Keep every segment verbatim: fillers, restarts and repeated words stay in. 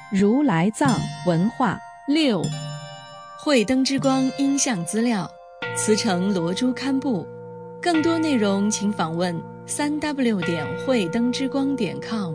如来藏文化。 六、慧灯之光音像资料，慈诚罗珠刊布。更多内容请访问 三 w 点慧灯之光点 com。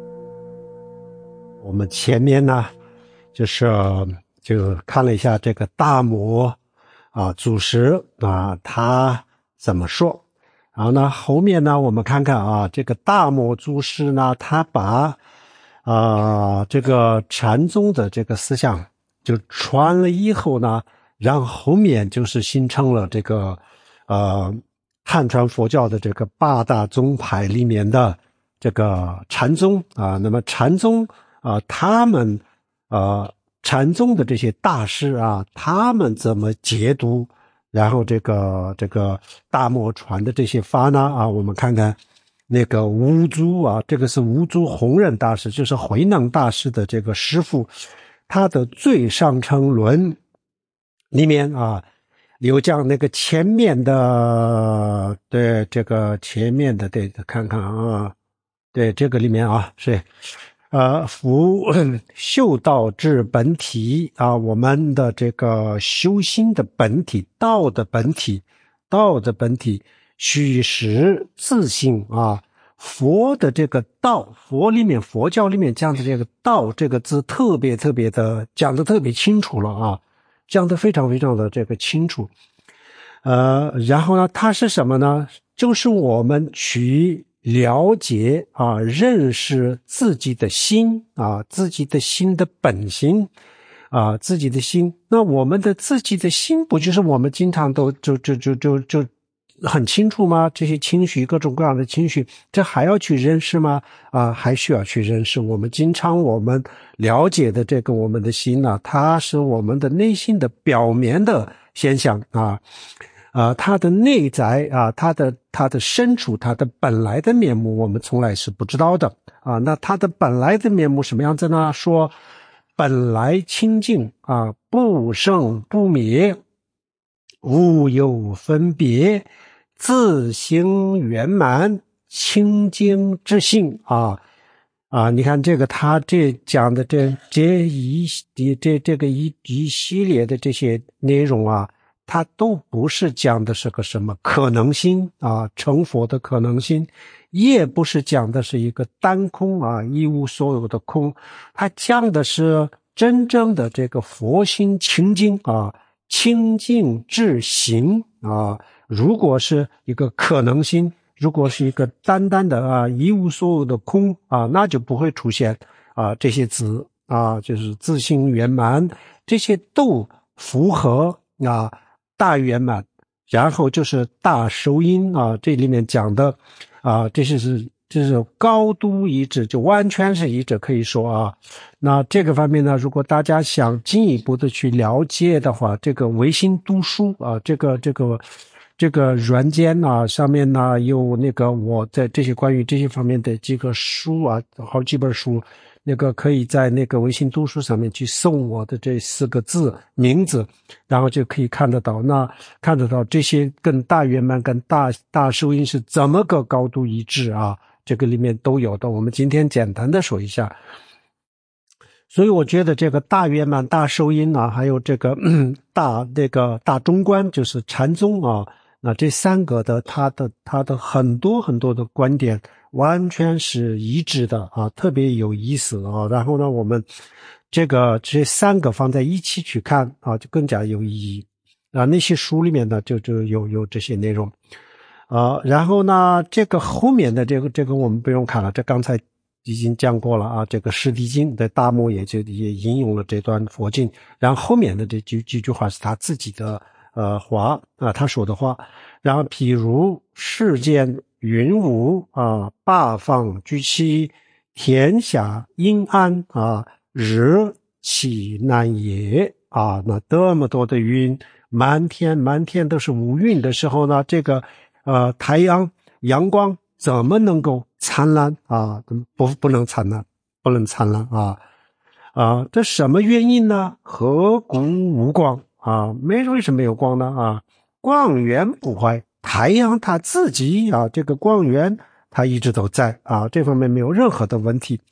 我们前面呢就是就看了一下这个大摩啊祖师啊他怎么说，然后呢后面呢我们看看啊这个大摩祖师呢他把啊这个禅宗的这个思想就传了以后呢，然后后面就是形成了这个呃汉传佛教的这个八大宗派里面的这个禅宗啊，那么禅宗啊，他们呃禅宗的这些大师啊，他们怎么解读？然后这个这个大摩传的这些法呢啊，我们看看那个无珠啊，这个是无珠弘忍大师，就是慧能大师的这个师父，他的最上乘论里面啊，有讲那个前面的，对这个前面的，对，看看啊，对这个里面啊是。呃，夫修道之本体啊，我们的这个修心的本体，道的本体，道的本体，虚实自性啊。佛的这个道，佛里面佛教里面讲的这个道这个字，特别特别的讲得特别清楚了啊，讲得非常非常的这个清楚。呃，然后呢，它是什么呢？就是我们去了解啊，认识自己的心啊，自己的心的本心啊，自己的心。那我们的自己的心，不就是我们经常都就就就就就很清楚吗？这些情绪，各种各样的情绪，这还要去认识吗？啊，还需要去认识。我们经常我们了解的这个我们的心呢、啊，它是我们的内心的表面的现象啊。啊，它的内在啊，它的它的深处，它的本来的面目，我们从来是不知道的啊。那它的本来的面目什么样子呢？说本来清净啊，不生不灭，无有分别，自性圆满，清净之性啊啊！你看这个，他这讲的这这一这这个一一系列的这些内容啊。它都不是讲的是个什么可能性啊，成佛的可能性，也不是讲的是一个单空啊，一无所有的空，它讲的是真正的这个佛心清净啊，清净至行啊。如果是一个可能性，如果是一个单单的啊一无所有的空啊，那就不会出现啊这些字啊，就是自性圆满，这些都符合啊。大圆满，然后就是大收音啊，这里面讲的啊，这是是这是高度一致，就完全是一致，可以说啊。那这个方面呢，如果大家想进一步的去了解的话，这个微信读书啊，这个这个这个软件啊，上面呢有那个我在这些关于这些方面的几个书啊，好几本书。那个可以在那个微信读书上面去搜我的这四个字名字，然后就可以看得到，那看得到这些跟大圆满跟大大收音是怎么个高度一致啊，这个里面都有的，我们今天简单的说一下。所以我觉得这个大圆满大收音啊，还有这个大那个大中观，就是禅宗啊，那这三个的它的它的很多很多的观点完全是一致的啊，特别有意思啊。然后呢，我们这个这三个放在一起去看啊，就更加有意义啊。那些书里面呢，就就有有这些内容啊。然后呢，这个后面的这个这个我们不用看了，这刚才已经讲过了啊。这个释地经的大摩也就也引用了这段佛经，然后后面的这几几句话是他自己的呃话啊，他说的话。然后譬如世间云雾啊，八方俱起，天下阴暗啊，日其难也啊。那这么多的云，满天满天都是乌云的时候呢，这个呃太阳阳光怎么能够灿烂啊？不不能灿烂，不能灿烂啊啊！这什么原因呢？何故无光啊？没为什么没有光呢啊？光源不坏。太阳它自己啊，这个光源它一直都在啊，这方面没有任何的问题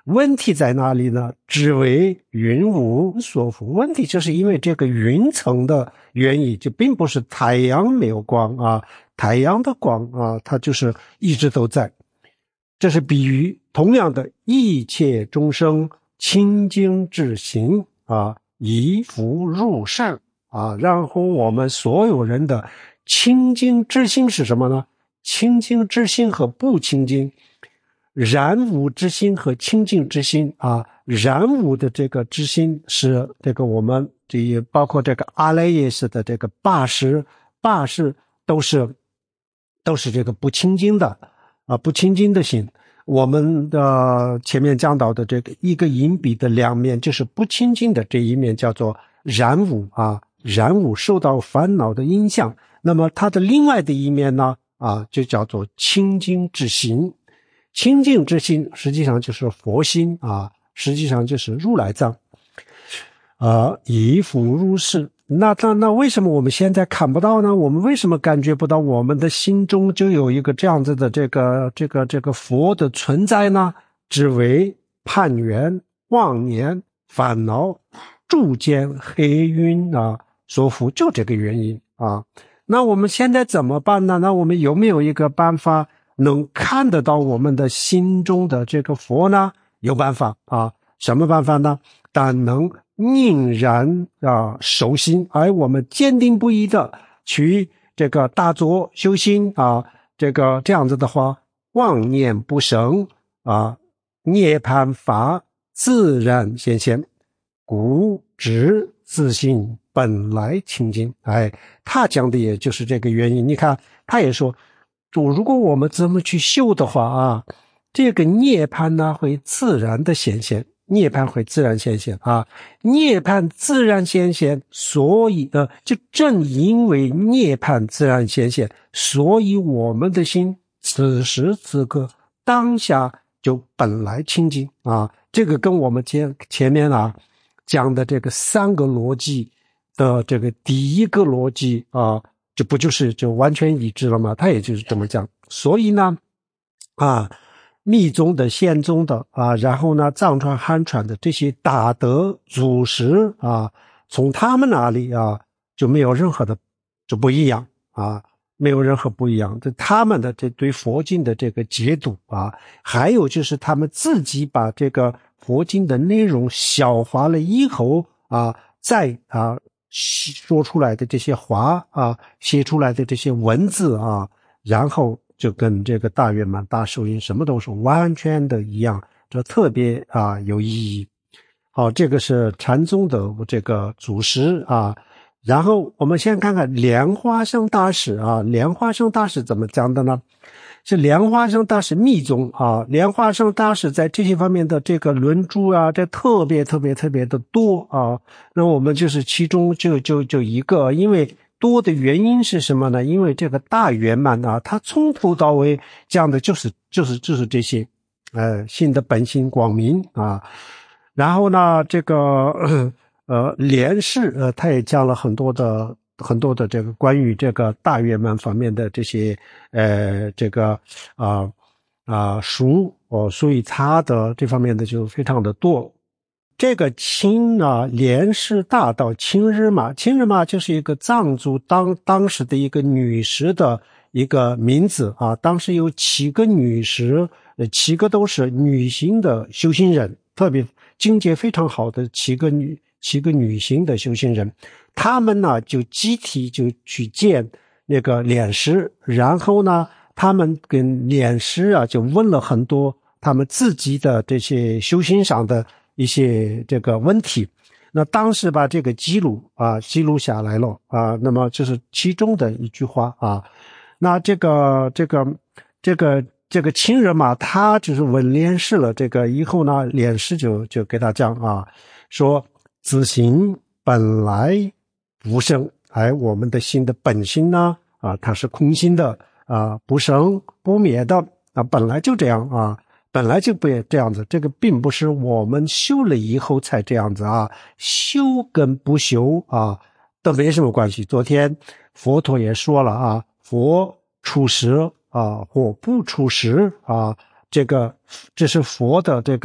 问题在哪里呢？只为云无所缚。问题就是因为这个云层的原因，就并不是太阳没有光啊，太阳的光啊，它就是一直都在。这是比喻同样的一切众生清净之心啊，以福入世啊，然后我们所有人的清净之心是什么呢？清净之心和不清净，染污之心和清净之心啊，染污的这个之心是这个我们这也包括这个阿赖耶识的这个八识，八识都是都是这个不清净的啊，不清净的心。我们的前面讲到的这个一个银币的两面，就是不清净的这一面叫做染污啊，染污受到烦恼的影响。那么它的另外的一面呢啊，就叫做清净之心。清净之心实际上就是佛心啊，实际上就是如来藏啊，以福入世。那那那为什么我们现在看不到呢？我们为什么感觉不到我们的心中就有一个这样子的这个这个这个佛的存在呢？只为攀缘、妄念、烦恼、诸见黑云啊所缚，就这个原因啊。那我们现在怎么办呢？那我们有没有一个办法能看得到我们的心中的这个佛呢？有办法啊，什么办法呢？但能宁然啊守心，而我们坚定不移的去这个大作修心啊，这个这样子的话，妄念不生啊，涅槃法自然显现，故知自性本来清净。哎，他讲的也就是这个原因。你看，他也说，如果我们这么去修的话啊，这个涅槃呢会自然的显现。涅槃会自然显现啊，涅槃自然显现，所以呃，就正因为涅槃自然显现，所以我们的心此时此刻当下就本来清净啊。这个跟我们前前面啊讲的这个三个逻辑的这个第一个逻辑啊，这不就是就完全一致了吗？他也就是这么讲。所以呢啊。密宗的、宪宗的啊，然后呢，藏传、汉传的这些大德祖师啊，从他们那里啊就没有任何的就不一样啊，没有任何不一样。这他们的这对佛经的这个解读啊，还有就是他们自己把这个佛经的内容消化了以后啊，再啊说出来的这些话啊，写出来的这些文字啊，然后。就跟这个大圆满大寿音什么都是完全的一样，这特别啊有意义。好，这个是禅宗的这个祖师啊。然后我们先看看莲花生大师啊，莲花生大师怎么讲的呢？是莲花生大师密宗啊，莲花生大师在这些方面的这个论著啊，这特别特别特别的多啊。那我们就是其中就就就一个，因为。多的原因是什么呢？因为这个大圆满啊，它从头到尾讲的就是就是就是这些，呃，心的本性光明啊。然后呢，这个呃莲氏呃，他也讲了很多的很多的这个关于这个大圆满方面的这些呃这个啊啊、呃、书哦，所以他的这方面的就非常的多。这个清呢，莲氏大道清日玛，清日玛就是一个藏族当当时的一个女石的一个名字啊。当时有七个女石，呃，七个都是女性的修行人，特别境界非常好的七个女七个女性的修行人，她们呢就集体就去见那个莲师，然后呢，他们跟莲师啊就问了很多他们自己的这些修行上的。一些这个问题，那当时把这个记录啊记录下来了啊，那么这是其中的一句话啊。那这个这个这个这个清人嘛，他就是问莲师了，这个以后呢，莲师就就给他讲啊，说自性本来不生，而我们的心的本性呢啊，它是空心的啊，不生不灭的啊，本来就这样啊。本来就不这样子，这个并不是我们修了以后才这样子啊，修跟不修啊都没什么关系。昨天佛陀也说了啊，佛出世啊或不出世啊，这个这是佛的这个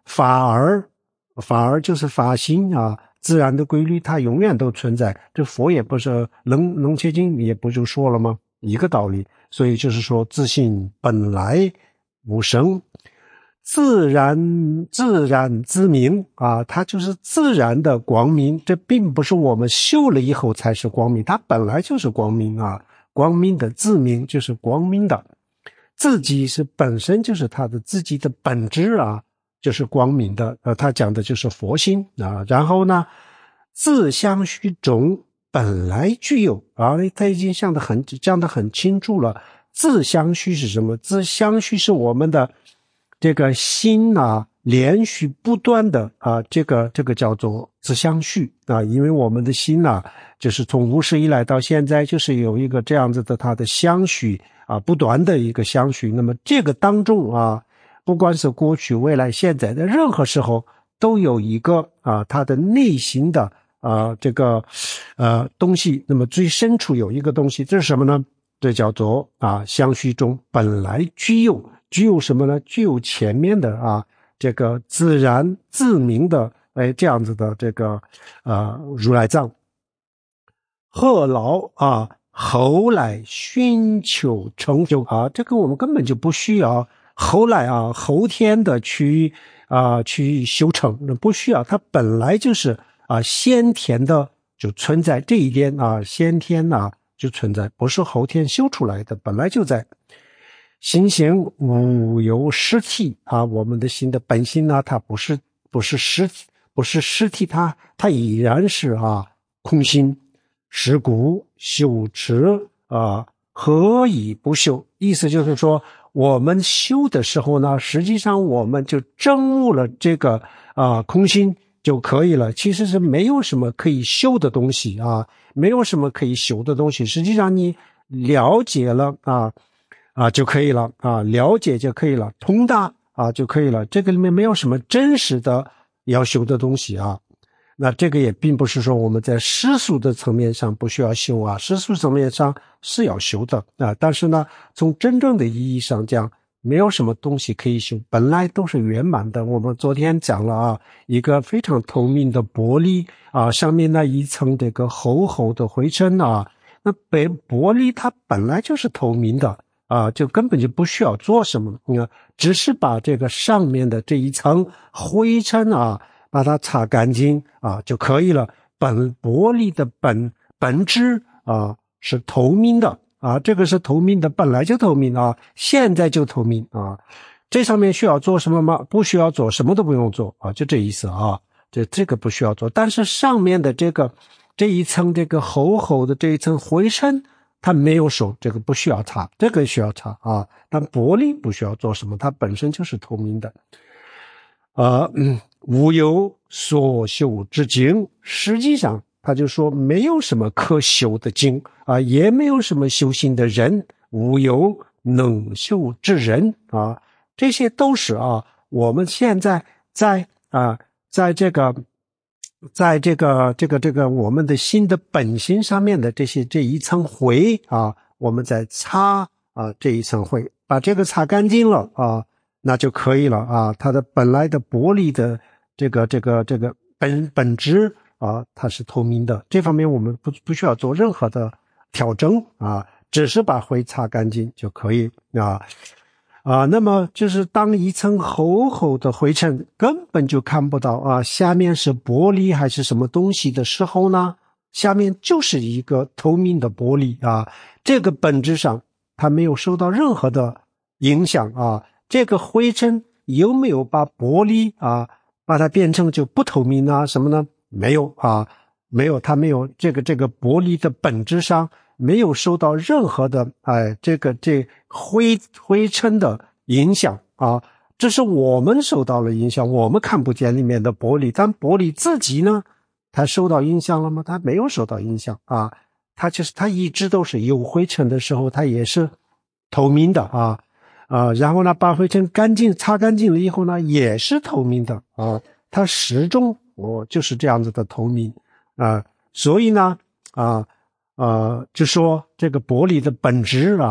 法而法而就是法心啊，自然的规律它永远都存在。这佛也不是楞楞伽经也不就说了吗？一个道理。所以就是说自性本来无生，自然自然自明啊，它就是自然的光明，这并不是我们修了以后才是光明，它本来就是光明啊，光明的自明就是光明的，自己是本身就是它的自己的本质啊，就是光明的，呃，他讲的就是佛心啊。然后呢，自相续中本来具有啊，他已经讲得很讲得很清楚了。自相续是什么？自相续是我们的这个心啊，连续不断的啊，这个这个叫做自相续啊，因为我们的心啊，就是从无始以来到现在，就是有一个这样子的它的相续啊，不断的一个相续。那么这个当中啊，不管是过去、未来、现在的任何时候，都有一个啊，它的内心的啊这个呃东西。那么最深处有一个东西，这是什么呢？这叫做啊相续中本来具有。具有什么呢？具有前面的啊，这个自然自明的，哎，这样子的这个呃如来藏。贺劳啊，后来寻求成就啊，这个我们根本就不需要后来啊后天的去啊去修成，那不需要，它本来就是啊先天的就存在，这一点啊先天啊就存在，不是后天修出来的，本来就在。心行无有实体啊，我们的心的本性呢，它不是不是实体，不是实体，它它依然是啊空心。是故修持啊，何以不修？意思就是说，我们修的时候呢，实际上我们就证悟了这个啊空心就可以了。其实是没有什么可以修的东西啊，没有什么可以修的东西。实际上你了解了啊。啊，就可以了啊，了解就可以了，通达啊就可以了。这个里面没有什么真实的要修的东西啊。那这个也并不是说我们在世俗的层面上不需要修啊，世俗层面上是要修的啊。但是呢，从真正的意义上讲，没有什么东西可以修，本来都是圆满的。我们昨天讲了啊，一个非常透明的玻璃啊，上面那一层这个厚厚的灰尘啊，那被玻璃它本来就是透明的。啊，就根本就不需要做什么，你看，只是把这个上面的这一层灰尘啊，把它擦干净啊就可以了。本玻璃的本本质啊是透明的啊，这个是透明的，本来就透明啊，现在就透明啊。这上面需要做什么吗？不需要做，什么都不用做啊，就这意思啊。这这个不需要做，但是上面的这个这一层这个厚厚的这一层灰尘。它没有手，这个不需要擦，这个需要擦啊。但玻璃不需要做什么，它本身就是透明的。呃，嗯，无有所修之境，实际上他就说没有什么可修的境啊，也没有什么修行的人，无有能修之人啊，这些都是啊，我们现在在啊，在这个。在这个这个这个我们的心的本心上面的这些这一层灰啊，我们再擦啊这一层灰，把这个擦干净了啊，那就可以了啊。它的本来的玻璃的这个这个这个本本质啊，它是透明的，这方面我们不不需要做任何的调整啊，只是把灰擦干净就可以啊。啊，那么就是当一层厚厚的灰尘根本就看不到啊，下面是玻璃还是什么东西的时候呢，下面就是一个透明的玻璃啊，这个本质上它没有受到任何的影响啊，这个灰尘有没有把玻璃啊把它变成就不透明啊什么呢？没有啊，没有，它没有这个这个玻璃的本质上没有受到任何的哎这个这灰灰尘的影响啊，这是我们受到了影响，我们看不见里面的玻璃，但玻璃自己呢，它受到影响了吗？它没有受到影响啊，它就是它一直都是有灰尘的时候，它也是透明的啊啊，然后呢，把灰尘干净擦干净了以后呢，也是透明的啊，它始终我、哦、就是这样子的透明啊，所以呢啊。呃，就说这个玻璃的本质啊，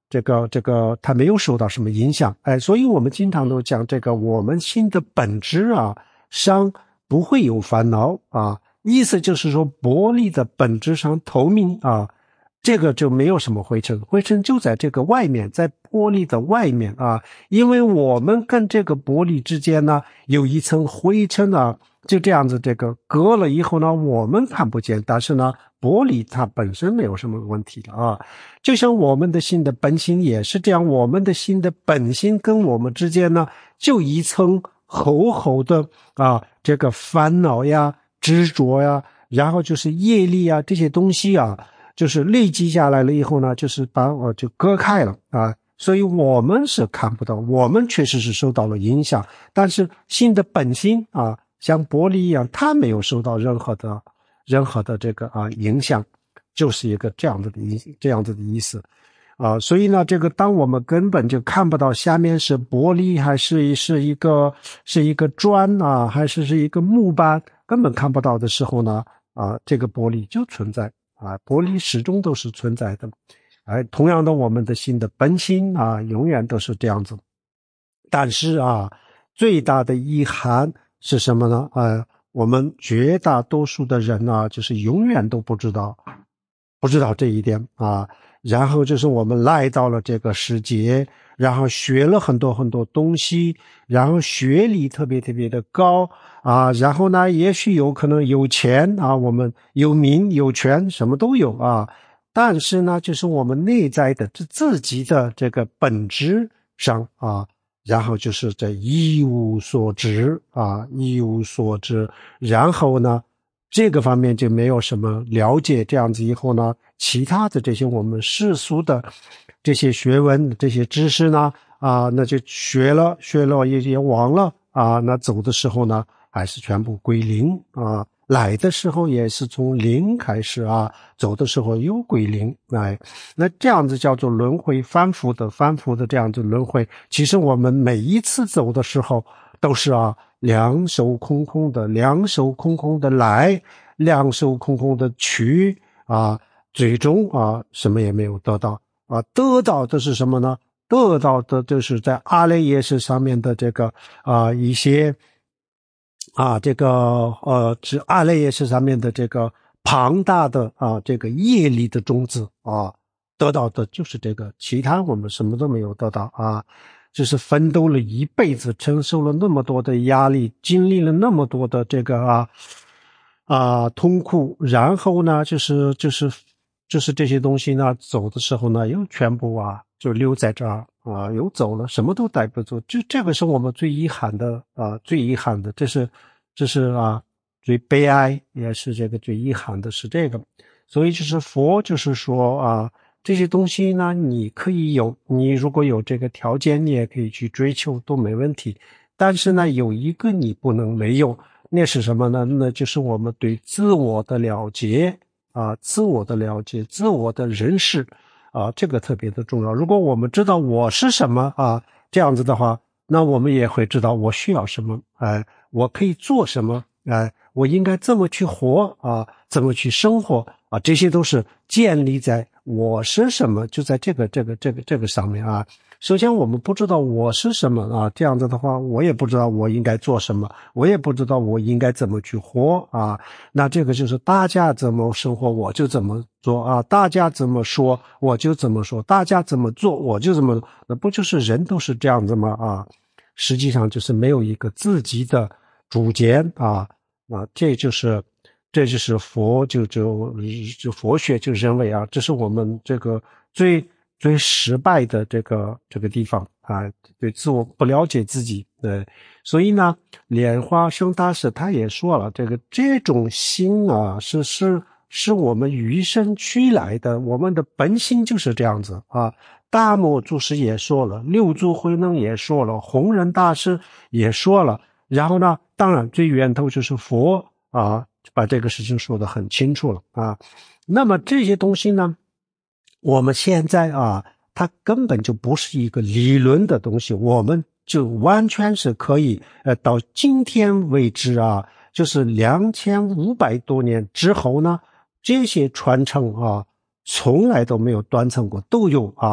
这个这个它没有受到什么影响。哎，所以我们经常都讲这个我们心的本质啊上不会有烦恼啊，意思就是说玻璃的本质上透明啊，这个就没有什么灰尘，灰尘就在这个外面，在玻璃的外面啊，因为我们跟这个玻璃之间呢有一层灰尘啊，就这样子这个隔了以后呢我们看不见，但是呢玻璃它本身没有什么问题的啊。就像我们的心的本性也是这样，我们的心的本性跟我们之间呢就一层厚厚的啊这个烦恼呀执着呀，然后就是业力啊这些东西啊就是累积下来了以后呢就是把我就割开了啊，所以我们是看不到，我们确实是受到了影响，但是心的本性啊像玻璃一样，它没有受到任何的任何的这个啊影响，就是一个这样子的意这样子的意思啊。所以呢这个当我们根本就看不到下面是玻璃还是是一个是一个砖啊还是是一个木板，根本看不到的时候呢啊这个玻璃就存在啊，玻璃始终都是存在的。哎，同样的我们的心的本性啊永远都是这样子。但是啊最大的遗憾是什么呢？呃，我们绝大多数的人呢，就是永远都不知道，不知道这一点啊。然后就是我们来到了这个世界，然后学了很多很多东西，然后学历特别特别的高啊，然后呢，也许有可能有钱啊，我们有名有权，什么都有啊。但是呢，就是我们内在的自己的这个本质上啊。然后就是这一无所知啊，一无所知，然后呢这个方面就没有什么了解，这样子以后呢其他的这些我们世俗的这些学问这些知识呢啊那就学了学了也也忘了啊，那走的时候呢还是全部归零啊，来的时候也是从零开始啊，走的时候又归零。哎，那这样子叫做轮回，反复的反复的这样子轮回。其实我们每一次走的时候都是啊两手空空的，两手空空的来，两手空空的去啊，最终啊什么也没有得到啊，得到的是什么呢？得到的就是在阿赖耶识上面的这个啊一些啊，这个呃，指阿赖耶识上面的这个庞大的啊，这个业力的种子啊，得到的就是这个，其他我们什么都没有得到啊，就是奋斗了一辈子，承受了那么多的压力，经历了那么多的这个啊啊痛苦，然后呢，就是就是就是这些东西呢，走的时候呢，又全部啊就留在这儿。啊，又走了，什么都带不走，就这个是我们最遗憾的啊，最遗憾的，这是，这是啊，最悲哀，也是这个最遗憾的是这个。所以就是佛就是说啊，这些东西呢，你可以有，你如果有这个条件，你也可以去追求，都没问题。但是呢，有一个你不能没有，那是什么呢？那就是我们对自我的了解啊，自我的了解，自我的认识。啊，这个特别的重要。如果我们知道我是什么啊，这样子的话，那我们也会知道我需要什么，哎，我可以做什么，哎，我应该怎么去活啊，怎么去生活啊，这些都是建立在我是什么，就在这个这个这个这个上面啊。首先我们不知道我是什么啊，这样子的话我也不知道我应该做什么，我也不知道我应该怎么去活啊。那这个就是大家怎么生活我就怎么做啊，大家怎么说我就怎么说，大家怎么做我就怎么，那不就是人都是这样子吗啊？实际上就是没有一个自己的主见啊，啊，这就是这就是佛就就就佛学就认为啊，这是我们这个最最失败的这个这个地方啊，对自我不了解自己，对，所以呢，莲花生大师他也说了，这个这种心啊，是是是我们与生俱来的，我们的本性就是这样子啊。大摩祖师也说了，六祖慧能也说了，弘忍大师也说了，然后呢，当然最源头就是佛啊，把这个事情说得很清楚了啊。那么这些东西呢，我们现在啊，它根本就不是一个理论的东西，我们就完全是可以呃，到今天为止啊，就是两千五百多年之后呢，这些传承啊，从来都没有断层过，都有啊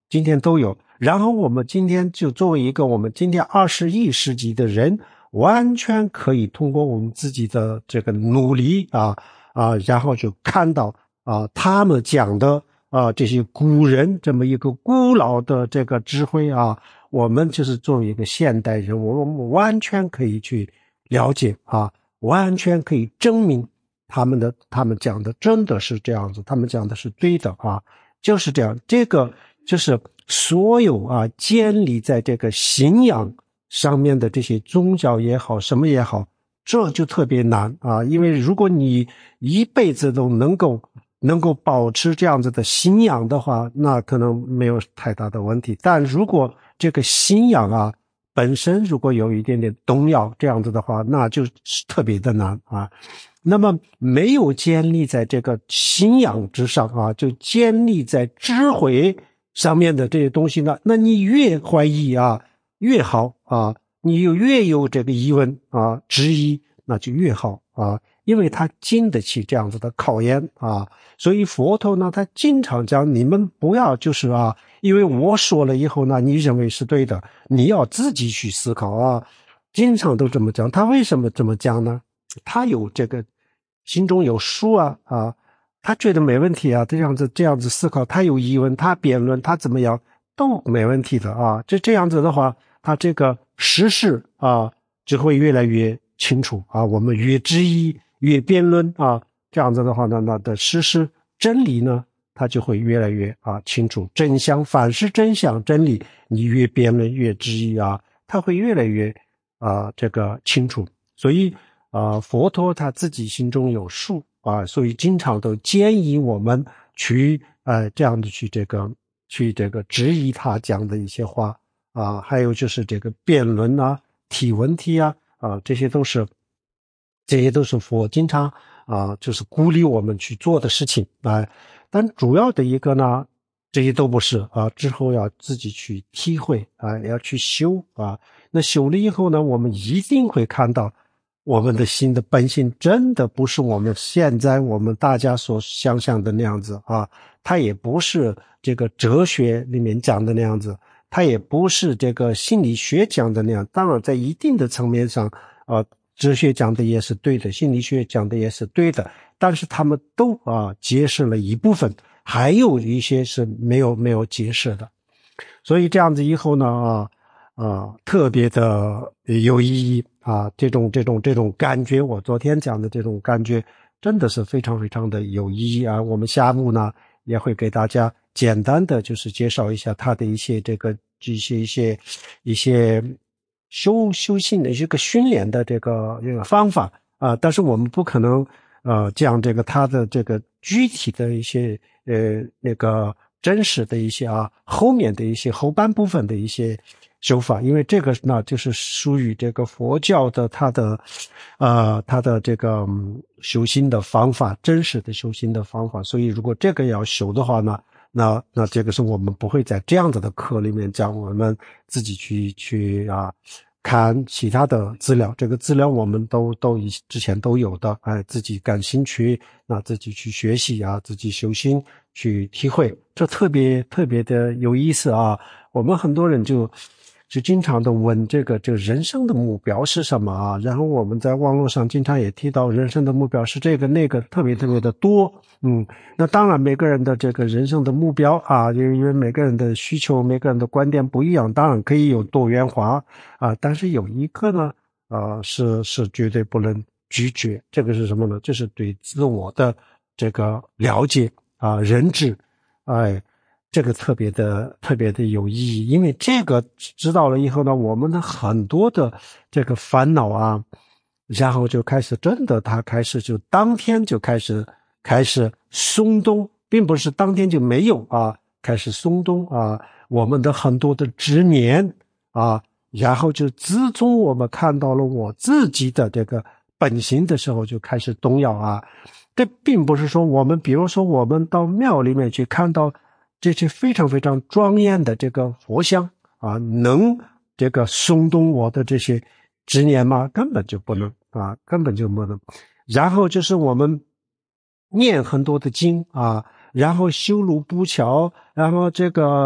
今天都有。然后我们今天就作为一个我们今天二十一世纪的人，完全可以通过我们自己的这个努力啊啊，然后就看到啊他们讲的啊这些古人这么一个古老的这个智慧啊，我们就是作为一个现代人，我们完全可以去了解啊，完全可以证明他们的他们讲的真的是这样子，他们讲的是对的啊，就是这样。这个就是所有啊建立在这个信仰上面的这些宗教也好，什么也好，这就特别难啊，因为如果你一辈子都能够能够保持这样子的信仰的话，那可能没有太大的问题。但如果这个信仰啊本身如果有一点点动摇这样子的话，那就是特别的难啊。那么没有建立在这个信仰之上啊，就建立在智慧上面的这些东西呢，那你越怀疑啊越好啊，你有越有这个疑问啊质疑，那就越好啊，因为他经得起这样子的考验啊。所以佛陀呢，他经常讲你们不要就是啊因为我说了以后呢你认为是对的，你要自己去思考啊，经常都这么讲。他为什么这么讲呢？他有这个心中有数啊啊，他觉得没问题啊，这样子这样子思考，他有疑问，他辩论，他怎么样都没问题的啊。这这样子的话，他这个实事啊就会越来越清楚啊。我们越质疑越辩论啊，这样子的话呢，那的实事真理呢，它就会越来越啊清楚。真相，凡是真相真理，你越辩论越质疑啊，它会越来越啊这个清楚。所以啊，佛陀他自己心中有数啊，所以经常都建议我们去呃这样的去这个去这个质疑他讲的一些话啊，还有就是这个辩论啊、提问题啊啊，这些都是这些都是佛经常啊就是鼓励我们去做的事情啊。但主要的一个呢，这些都不是啊，之后要自己去体会啊，要去修啊。那修了以后呢，我们一定会看到我们的心的本性真的不是我们现在我们大家所想象的那样子啊，它也不是这个哲学里面讲的那样子，它也不是这个心理学讲的那样。当然在一定的层面上啊，哲学讲的也是对的，心理学讲的也是对的，但是他们都啊解释了一部分，还有一些是没有没有解释的。所以这样子以后呢啊啊特别的有意义啊，这种这种这种感觉，我昨天讲的这种感觉真的是非常非常的有意义啊。我们下午呢也会给大家简单的就是介绍一下他的一些这个一些一些一些修修行的一个训练的这个这个方法啊，但是我们不可能呃讲这个他的这个具体的一些呃那个真实的一些啊后面的一些后半部分的一些修法，因为这个呢就是属于这个佛教的它的呃它的这个、嗯、修行的方法，真实的修行的方法。所以如果这个要修的话呢，那那这个是我们不会在这样子的课里面讲，我们自己去去啊看其他的资料，这个资料我们都都之前都有的，哎，自己感兴趣，那自己去学习啊，自己修心去体会，这特别特别的有意思啊。我们很多人就就经常的问这个这个人生的目标是什么啊？然后我们在网络上经常也提到人生的目标是这个那个，特别特别的多。嗯，那当然每个人的这个人生的目标啊，因为每个人的需求、每个人的观点不一样，当然可以有多元化啊。但是有一个呢，呃，是是绝对不能拒绝。这个是什么呢？就是对自我的这个了解啊，认知，哎。这个特别的特别的有意义，因为这个知道了以后呢，我们的很多的这个烦恼啊，然后就开始真的他开始就当天就开始开始松动，并不是当天就没有啊，开始松动啊，我们的很多的执念啊，然后就自从我们看到了我自己的这个本性的时候就开始动摇啊。这并不是说我们比如说我们到庙里面去看到这些非常非常庄严的这个佛像啊，能这个松动我的这些执念吗？根本就不能啊，根本就不能。然后就是我们念很多的经啊，然后修路布桥，然后这个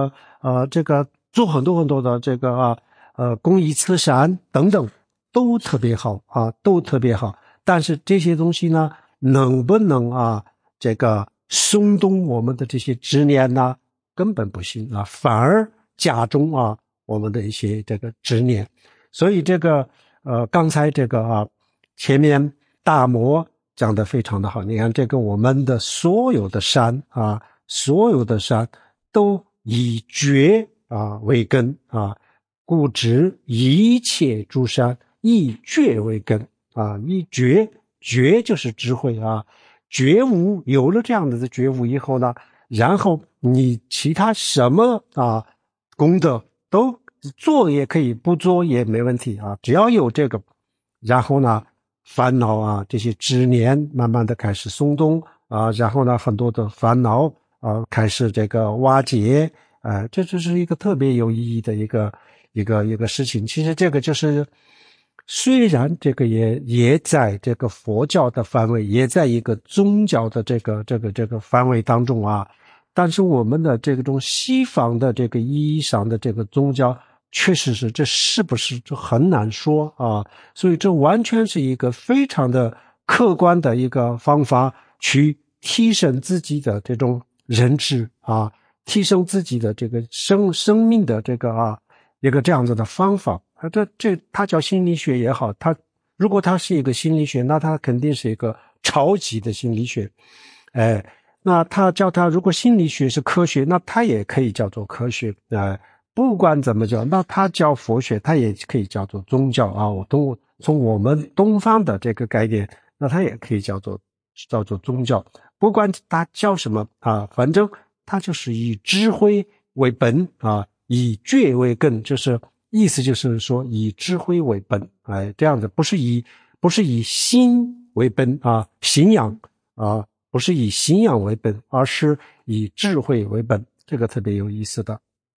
呃这个做很多很多的这个啊呃公益慈善等等，都特别好啊，都特别好。但是这些东西呢，能不能啊这个松动我们的这些执念呢？根本不行啊，反而加重啊我们的一些这个执念。所以这个呃刚才这个啊前面大摩讲得非常的好，你看这个我们的所有的山啊，所有的山都以觉啊为根啊，故知一切诸山以觉为根啊，以觉，觉就是智慧啊，觉悟，有了这样的觉悟以后呢，然后你其他什么啊功德都做也可以，不做也没问题啊，只要有这个，然后呢烦恼啊这些执念慢慢的开始松动啊，然后呢很多的烦恼啊开始这个瓦解，啊，这就是一个特别有意义的一个一个一个事情。其实这个就是虽然这个也也在这个佛教的范围，也在一个宗教的这个这个这个范围当中啊，但是我们的这种西方的这个意义上的这个宗教，确实是这是不是这很难说啊，所以这完全是一个非常的客观的一个方法，去提升自己的这种认知啊，提升自己的这个生生命的这个啊一个这样子的方法。这这它叫心理学也好，它如果它是一个心理学，那它肯定是一个超级的心理学。哎，那它叫它如果心理学是科学，那它也可以叫做科学。呃不管怎么叫，那它叫佛学，它也可以叫做宗教啊。我东从我们东方的这个概念，那它也可以叫做叫做宗教。不管它叫什么啊，反正它就是以智慧为本啊，以觉为根，就是意思就是说以智慧为本，哎，这样子不是以不是以心为本啊，信仰啊，不是以信仰为本，而是以智慧为本，这个特别有意思的。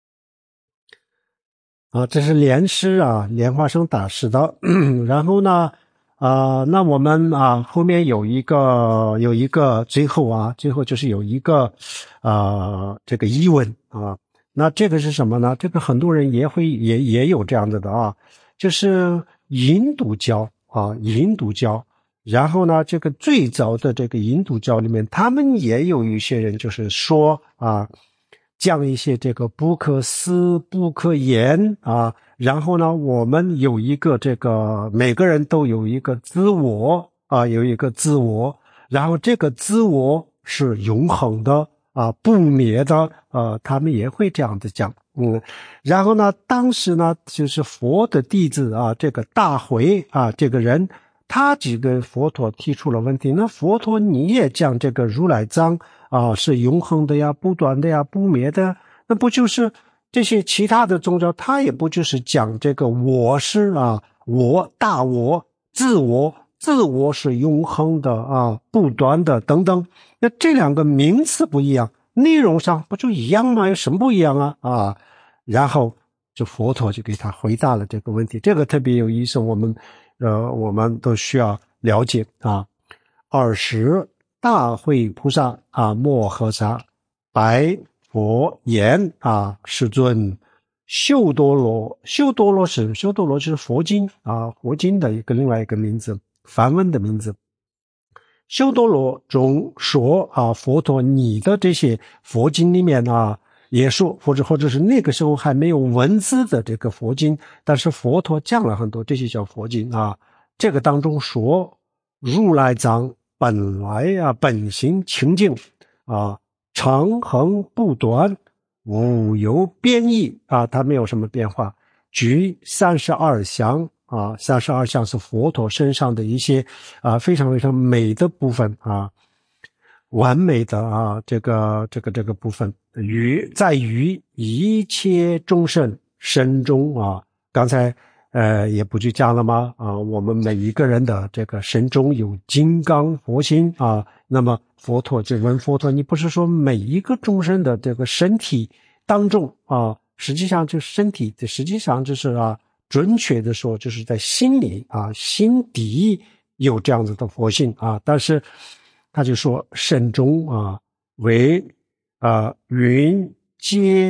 啊，这是莲师啊，莲花生大师的。然后呢，啊、呃，那我们啊后面有一个有一个最后啊，最后就是有一个啊、呃、这个疑问啊，那这个是什么呢？这个很多人也会也也有这样子的啊，就是印度教啊，印度教。然后呢，这个最早的这个印度教里面，他们也有一些人就是说啊。讲一些这个不可思不可言啊，然后呢我们有一个这个每个人都有一个自我啊，有一个自我，然后这个自我是永恒的啊，不灭的啊，他们也会这样子讲。嗯，然后呢当时呢就是佛的弟子啊，这个大回啊这个人，他几个佛陀提出了问题，那佛陀你也讲这个如来藏啊，是永恒的呀，不断的呀，不灭的，那不就是这些其他的宗教，它也不就是讲这个我是啊，我大我自我自我是永恒的啊，不断的等等，那这两个名词不一样，内容上不就一样吗？有什么不一样啊？啊，然后就佛陀就给他回答了这个问题，这个特别有意思，我们呃我们都需要了解啊。二十大慧菩萨啊，摩诃萨白佛言啊，世尊，修多罗，修多罗是修多罗就是佛经啊，佛经的一个另外一个名字，梵文的名字。修多罗中说啊，佛陀你的这些佛经里面啊，也说或者或者是那个时候还没有文字的这个佛经，但是佛陀讲了很多，这些叫佛经啊。这个当中说，如来藏本来啊，本性清净啊，常恒不断，无有变异啊，它没有什么变化。举三十二相啊，三十二相是佛陀身上的一些啊非常非常美的部分啊，完美的啊这个这个这个部分，于在于一切众生身中啊，刚才呃，也不去讲了吗？啊，我们每一个人的这个身中有金刚佛心啊。那么佛陀就问佛陀，你不是说每一个众生的这个身体当中啊，实际上就是身体，实际上就是啊，准确的说就是在心里啊，心底有这样子的佛性啊。但是他就说身中啊为啊云皆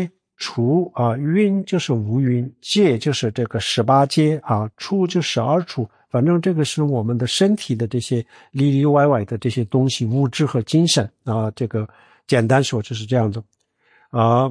除啊，晕就是无晕，界就是这个十八界啊，处就十二处，反正这个是我们的身体的这些里里外外的这些东西，物质和精神啊，这个简单说就是这样子啊。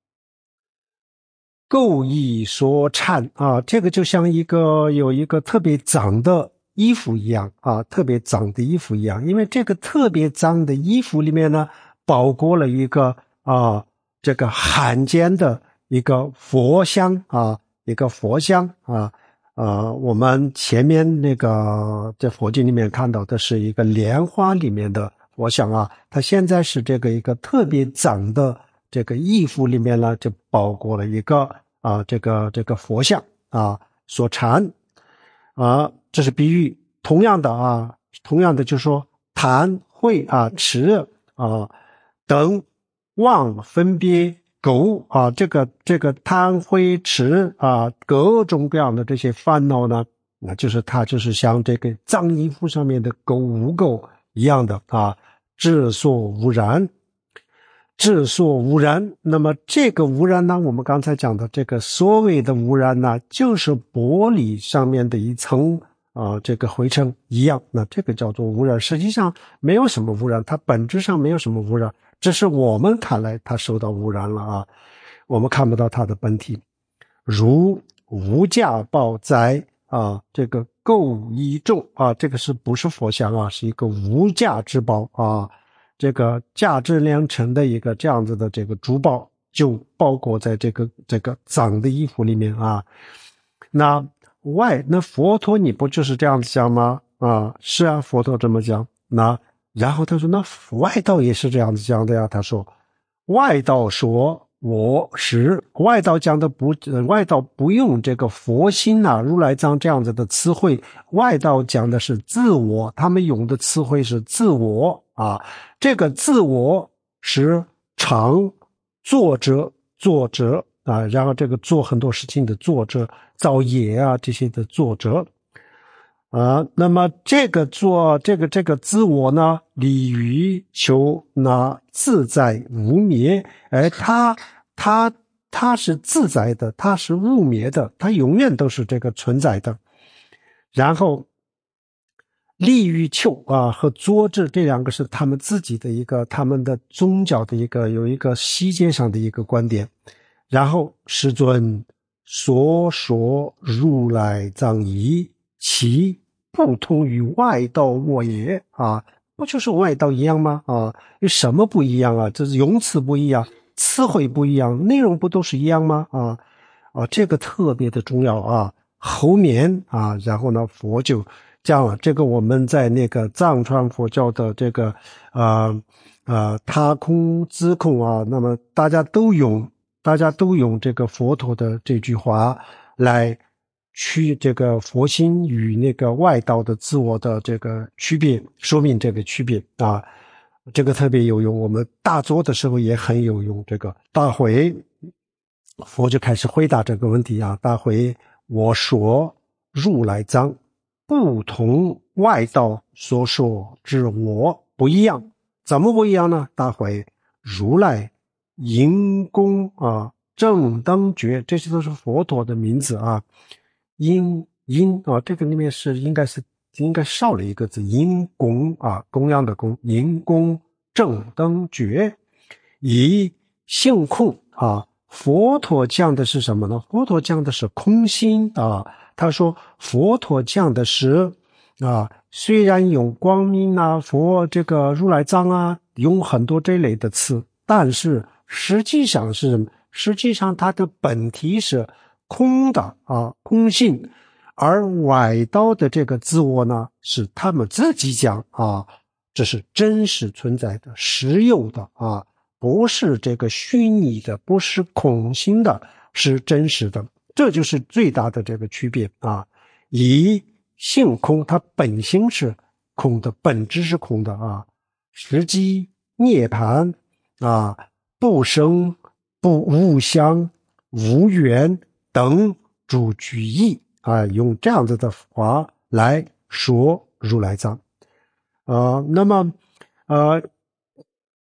构意所缠啊，这个就像一个有一个特别脏的衣服一样啊，特别脏的衣服一样，因为这个特别脏的衣服里面呢，包裹了一个啊，这个罕见的一个佛像啊，一个佛像啊，呃，我们前面那个在佛经里面看到的是一个莲花里面的佛像啊，它现在是这个一个特别脏的这个衣服里面呢，就包裹了一个啊，这个这个佛像啊所缠啊，这是比喻。同样的啊，同样的就说贪慧啊、持啊等妄分别垢啊，这个这个贪慧持啊，各种各样的这些烦恼呢，那就是它就是像这个脏衣服上面的垢污垢一样的啊，智所污染。智所污染，那么这个污染呢，我们刚才讲的这个所谓的污染呢，就是玻璃上面的一层啊、呃，这个灰尘一样，那这个叫做污染。实际上没有什么污染，它本质上没有什么污染，只是我们看来它受到污染了啊，我们看不到它的本体。如无价宝在啊，这个垢一众啊，这个是不是佛像啊？是一个无价之宝啊。这个价值连城的一个这样子的这个珠宝就包裹在这个这个脏的衣服里面啊。那外那佛陀你不就是这样子讲吗？啊，是啊，佛陀这么讲。那然后他说那外道也是这样子讲的呀。他说外道说我是外道讲的不外道不用这个佛心啊如来藏这样子的词汇，外道讲的是自我，他们用的词汇是自我啊。这个自我是常作者作者啊，然后这个做很多事情的作者，造业啊这些的作者啊，那么这个做这个这个自我呢，立于求那自在无灭，而他他他是自在的，他是无灭的，他永远都是这个存在的。然后立于求啊和作智这两个是他们自己的一个他们的宗教的一个有一个细节上的一个观点。然后世尊所说如来藏义，其不同于外道我也啊，不就是外道一样吗？啊，有什么不一样啊？这是用词不一样，词汇不一样，内容不都是一样吗？啊啊，这个特别的重要啊。后面啊，然后呢，佛就讲了这个，我们在那个藏传佛教的这个呃呃他空自空啊，那么大家都用大家都用这个佛陀的这句话来去这个佛心与那个外道的自我的这个区别，说明这个区别啊，这个特别有用。我们大坐的时候也很有用。这个大会，佛就开始回答这个问题啊。大会，我说如来藏不同外道所说之我不一样，怎么不一样呢？大会，如来因功啊，正等觉，这些都是佛陀的名字啊。因因啊，这个里面是应该是应该少了一个字，因功啊，供养的供，因功正等觉，以性空啊。佛陀讲的是什么呢？佛陀讲的是空心啊。他说佛陀讲的是啊，虽然用光明啊、佛这个如来藏啊，用很多这类的词，但是实际上是什么？实际上它的本体是空的啊，空性。而外道的这个自我呢，是他们自己讲啊，这是真实存在的、实有的啊，不是这个虚拟的，不是空性的，是真实的。这就是最大的这个区别啊。以性空，它本性是空的，本质是空的啊。实际涅槃啊，不生不无相无缘等诸句义啊，用这样子的话来说如来藏。呃，那么呃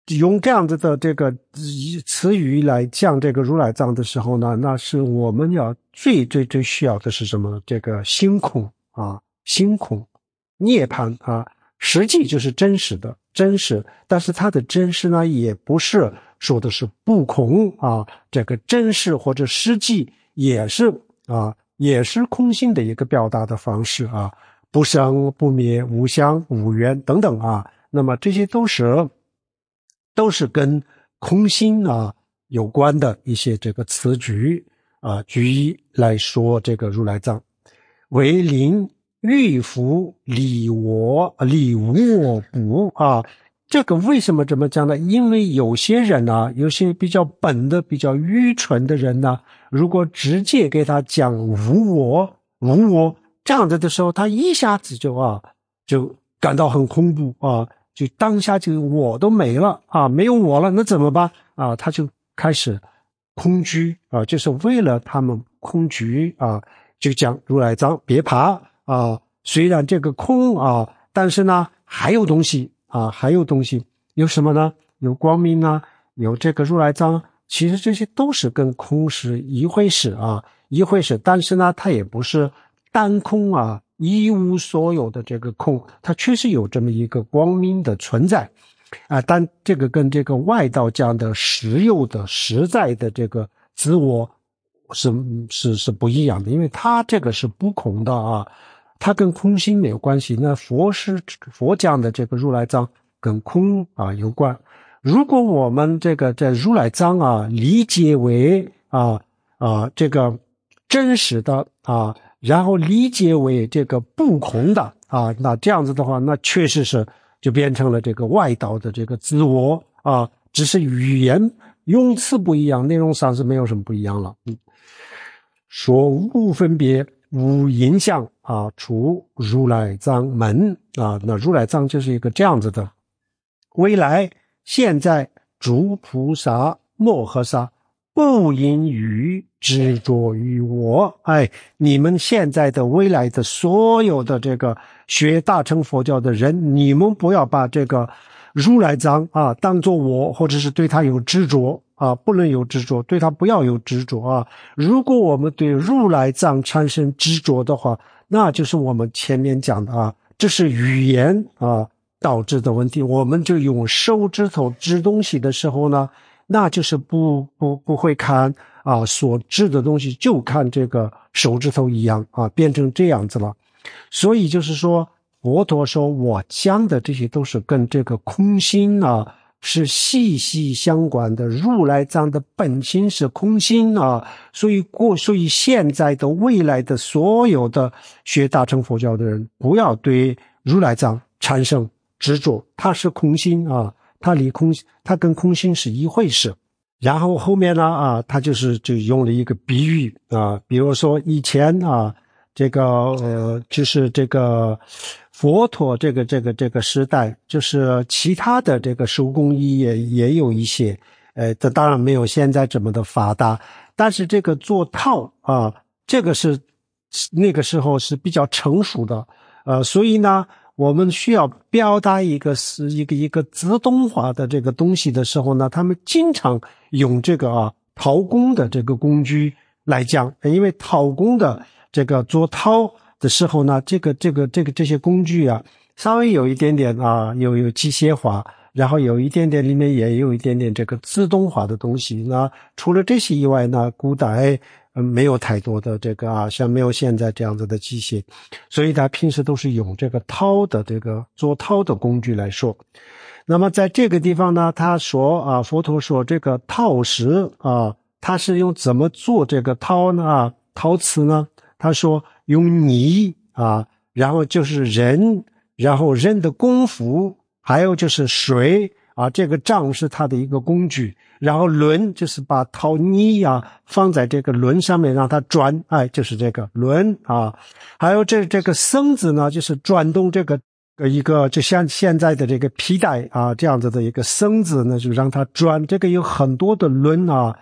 用这样子的这个词语来讲这个如来藏的时候呢，那是我们要最最最需要的是什么？这个心空啊，心空，涅槃啊，实际就是真实的，真实，但是它的真实呢，也不是说的是不空啊，这个真实或者实际也是啊，也是空性的一个表达的方式啊，不生不灭，无相无缘等等啊，那么这些都是都是跟空性啊有关的一些这个词句啊，举一来说这个如来藏，为灵欲福理我理我不啊，这个为什么这么讲呢？因为有些人啊，有些比较笨的比较愚蠢的人呢，如果直接给他讲无我无我这样子的时候，他一下子就啊就感到很恐怖啊，就当下就我都没了啊，没有我了，那怎么办啊？他就开始空居啊，就是为了他们空居啊，就讲如来藏别怕啊，虽然这个空啊，但是呢还有东西啊，还有东西，有什么呢？有光明啊，有这个如来藏，其实这些都是跟空是一回事啊，一回事，但是呢它也不是单空啊，一无所有的这个空，它确实有这么一个光明的存在啊，但这个跟这个外道讲的实有的实在的这个自我是是是不一样的，因为它这个是不空的啊，它跟空性没有关系。那佛是佛讲的这个如来藏跟空啊有关。如果我们这个在如来藏啊理解为啊啊这个真实的啊，然后理解为这个不空的啊，那这样子的话，那确实是就变成了这个外道的这个自我啊，只是语言用词不一样，内容上是没有什么不一样了。嗯，说无分别无影响啊，除如来藏门啊，那如来藏就是一个这样子的。未来现在诸菩萨摩诃萨不因于执着于我，哎，你们现在的未来的所有的这个学大乘佛教的人，你们不要把这个如来藏啊当作我，或者是对他有执着啊，不能有执着，对他不要有执着啊。如果我们对如来藏产生执着的话，那就是我们前面讲的啊，这是语言啊导致的问题。我们就用手指头指东西的时候呢，那就是不不不会看啊，所指的东西就看这个手指头一样啊，变成这样子了。所以就是说，佛陀说我讲的这些都是跟这个空心啊是息息相关的，如来藏的本性是空心啊，所以过所以现在的未来的所有的学大乘佛教的人，不要对如来藏产生执着，它是空心啊，它离空它跟空心是一回事。然后后面呢啊，他就是就用了一个比喻啊，比如说以前啊，这个呃，就是这个佛陀这个这个这个时代，就是其他的这个手工艺也也有一些，呃，这当然没有现在这么的发达，但是这个做套啊，这个是那个时候是比较成熟的，呃，所以呢，我们需要表达一个是一个一个自动化的这个东西的时候呢，他们经常用这个啊陶工的这个工具来讲，因为陶工的这个做陶的时候呢，这个这个这个这些工具啊，稍微有一点点啊，有有机械化，然后有一点点里面也有一点点这个自动化的东西。那除了这些以外呢，古代嗯没有太多的这个啊，像没有现在这样子的机械，所以他平时都是用这个陶的这个做陶的工具来说。那么在这个地方呢，他说啊，佛陀说这个陶石啊，他是用怎么做这个陶呢啊，陶瓷呢？他说用泥啊，然后就是人，然后人的功夫，还有就是水啊，这个杖是他的一个工具，然后轮就是把陶泥啊放在这个轮上面让它转，哎，就是这个轮啊，还有这这个绳子呢，就是转动这个一个就像现在的这个皮带啊这样子的一个绳子呢，就让它转，这个有很多的轮啊。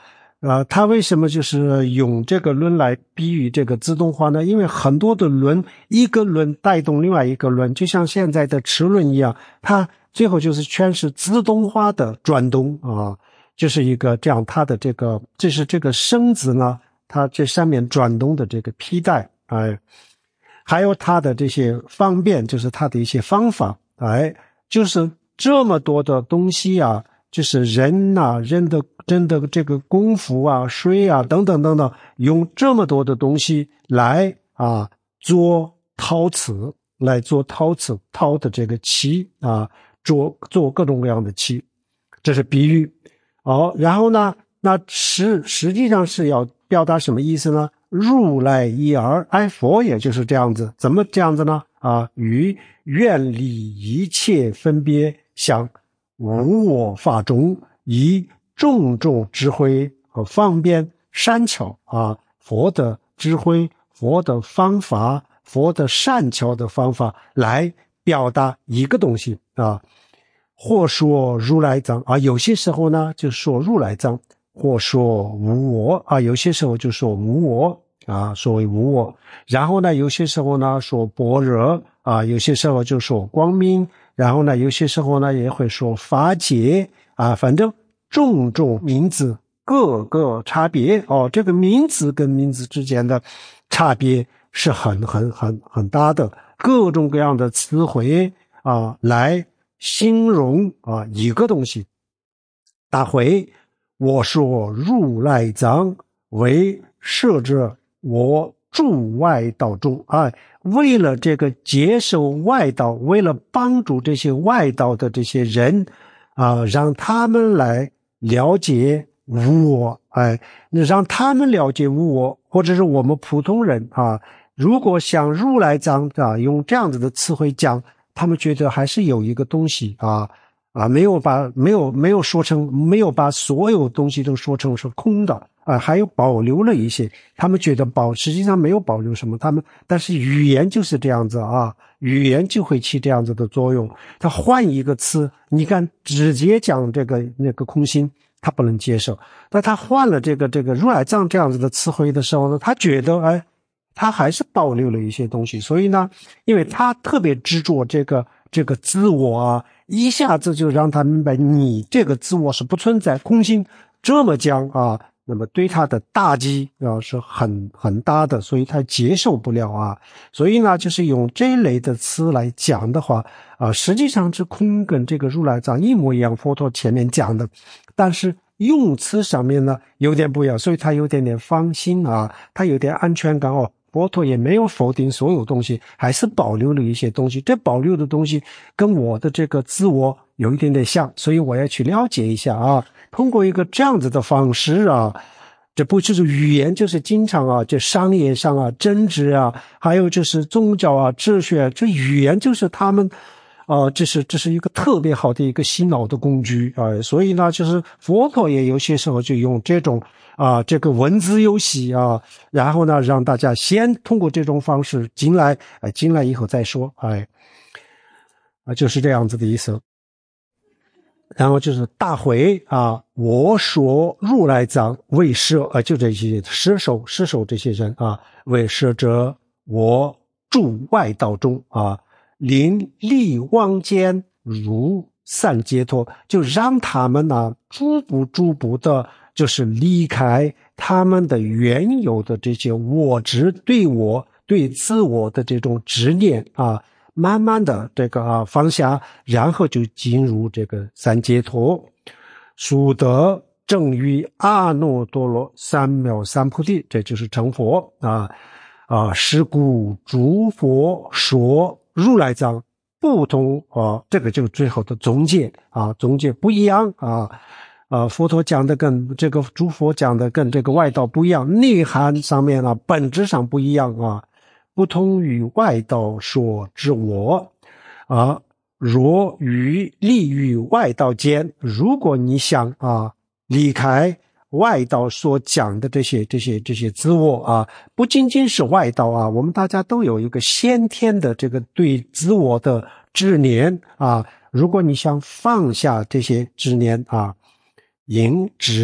呃，他为什么就是用这个轮来比喻这个自动化呢？因为很多的轮，一个轮带动另外一个轮，就像现在的齿轮一样，它最后就是全是自动化的转动啊，就是一个这样，它的这个，这是这个绳子呢，它这上面转动的这个皮带，哎，还有它的这些方便，就是它的一些方法，哎，就是这么多的东西啊。就是人呐、啊，人的人的这个功夫啊、水啊等等等等，用这么多的东西来啊做陶瓷，来做陶瓷陶的这个器啊，做做各种各样的器，这是比喻。哦，然后呢，那实实际上是要表达什么意思呢？如来一儿，哎，佛也就是这样子，怎么这样子呢？啊，与远离一切分别相。无我法中，以种种智慧和方便善巧啊，佛的智慧、佛的方法、佛的善巧的方法来表达一个东西啊。或说如来藏啊，有些时候呢就说如来藏，或说无我啊，有些时候就说无我啊，所谓无我。然后呢，有些时候呢说般若啊，有些时候就说光明。然后呢，有些时候呢也会说法界啊，反正种种名字各个差别哦。这个名字跟名字之间的差别是很很很很大的，各种各样的词汇啊来形容啊一个东西。大会，我说如来藏为摄者我助外道中啊。为了这个接受外道，为了帮助这些外道的这些人啊，让他们来了解无我，哎，让他们了解无我，或者是我们普通人啊，如果像如来藏啊，用这样子的词汇讲，他们觉得还是有一个东西啊啊，没有把没有没有说成，没有把所有东西都说成是空的。啊，还有保留了一些，他们觉得保实际上没有保留什么，他们但是语言就是这样子啊，语言就会起这样子的作用。他换一个词，你看直接讲这个那个空心，他不能接受。那他换了这个这个如来藏这样子的词汇的时候呢，他觉得哎，他还是保留了一些东西。所以呢，因为他特别执着这个这个自我啊，一下子就让他明白你这个自我是不存在，空心这么讲啊。那么对他的打击啊是很很大的，所以他接受不了啊。所以呢，就是用这类的词来讲的话啊，实际上这空跟这个如来藏一模一样，佛陀前面讲的，但是用词上面呢有点不一样，所以他有点点放心啊，他有点安全感哦。佛陀也没有否定所有东西，还是保留了一些东西，这保留的东西跟我的这个自我有一点点像，所以我要去了解一下啊。通过一个这样子的方式啊，这不就是语言，就是经常啊，这商业上啊，政治啊，还有就是宗教啊，哲学，这语言就是他们啊、呃，这是这是一个特别好的一个洗脑的工具啊、呃，所以呢，就是佛陀也有些时候就用这种啊、呃、这个文字游戏啊，然后呢让大家先通过这种方式进来，哎、呃，进来以后再说，哎，啊，就是这样子的意思。然后就是大会啊，我说如来藏为摄啊，就这些摄受摄受这些人啊，为摄者我助外道中啊，临利妄见如散解脱，就让他们呢、啊、逐步逐步的，就是离开他们的原有的这些我执，对我对自我的这种执念啊。慢慢的这个啊放下，然后就进入这个三解脱，速得正于阿耨多罗三藐三菩提，这就是成佛啊啊！是故诸佛说如来藏不同啊，这个就是最后的总结啊，总结不一样啊啊！佛陀讲的跟这个诸佛讲的跟这个外道不一样，内涵上面啊，本质上不一样啊。不同于外道说之我啊，若于利于外道间，如果你想啊离开外道所讲的这些这些这些自我啊，不仅仅是外道啊，我们大家都有一个先天的这个对自我的执念啊，如果你想放下这些执念啊，引直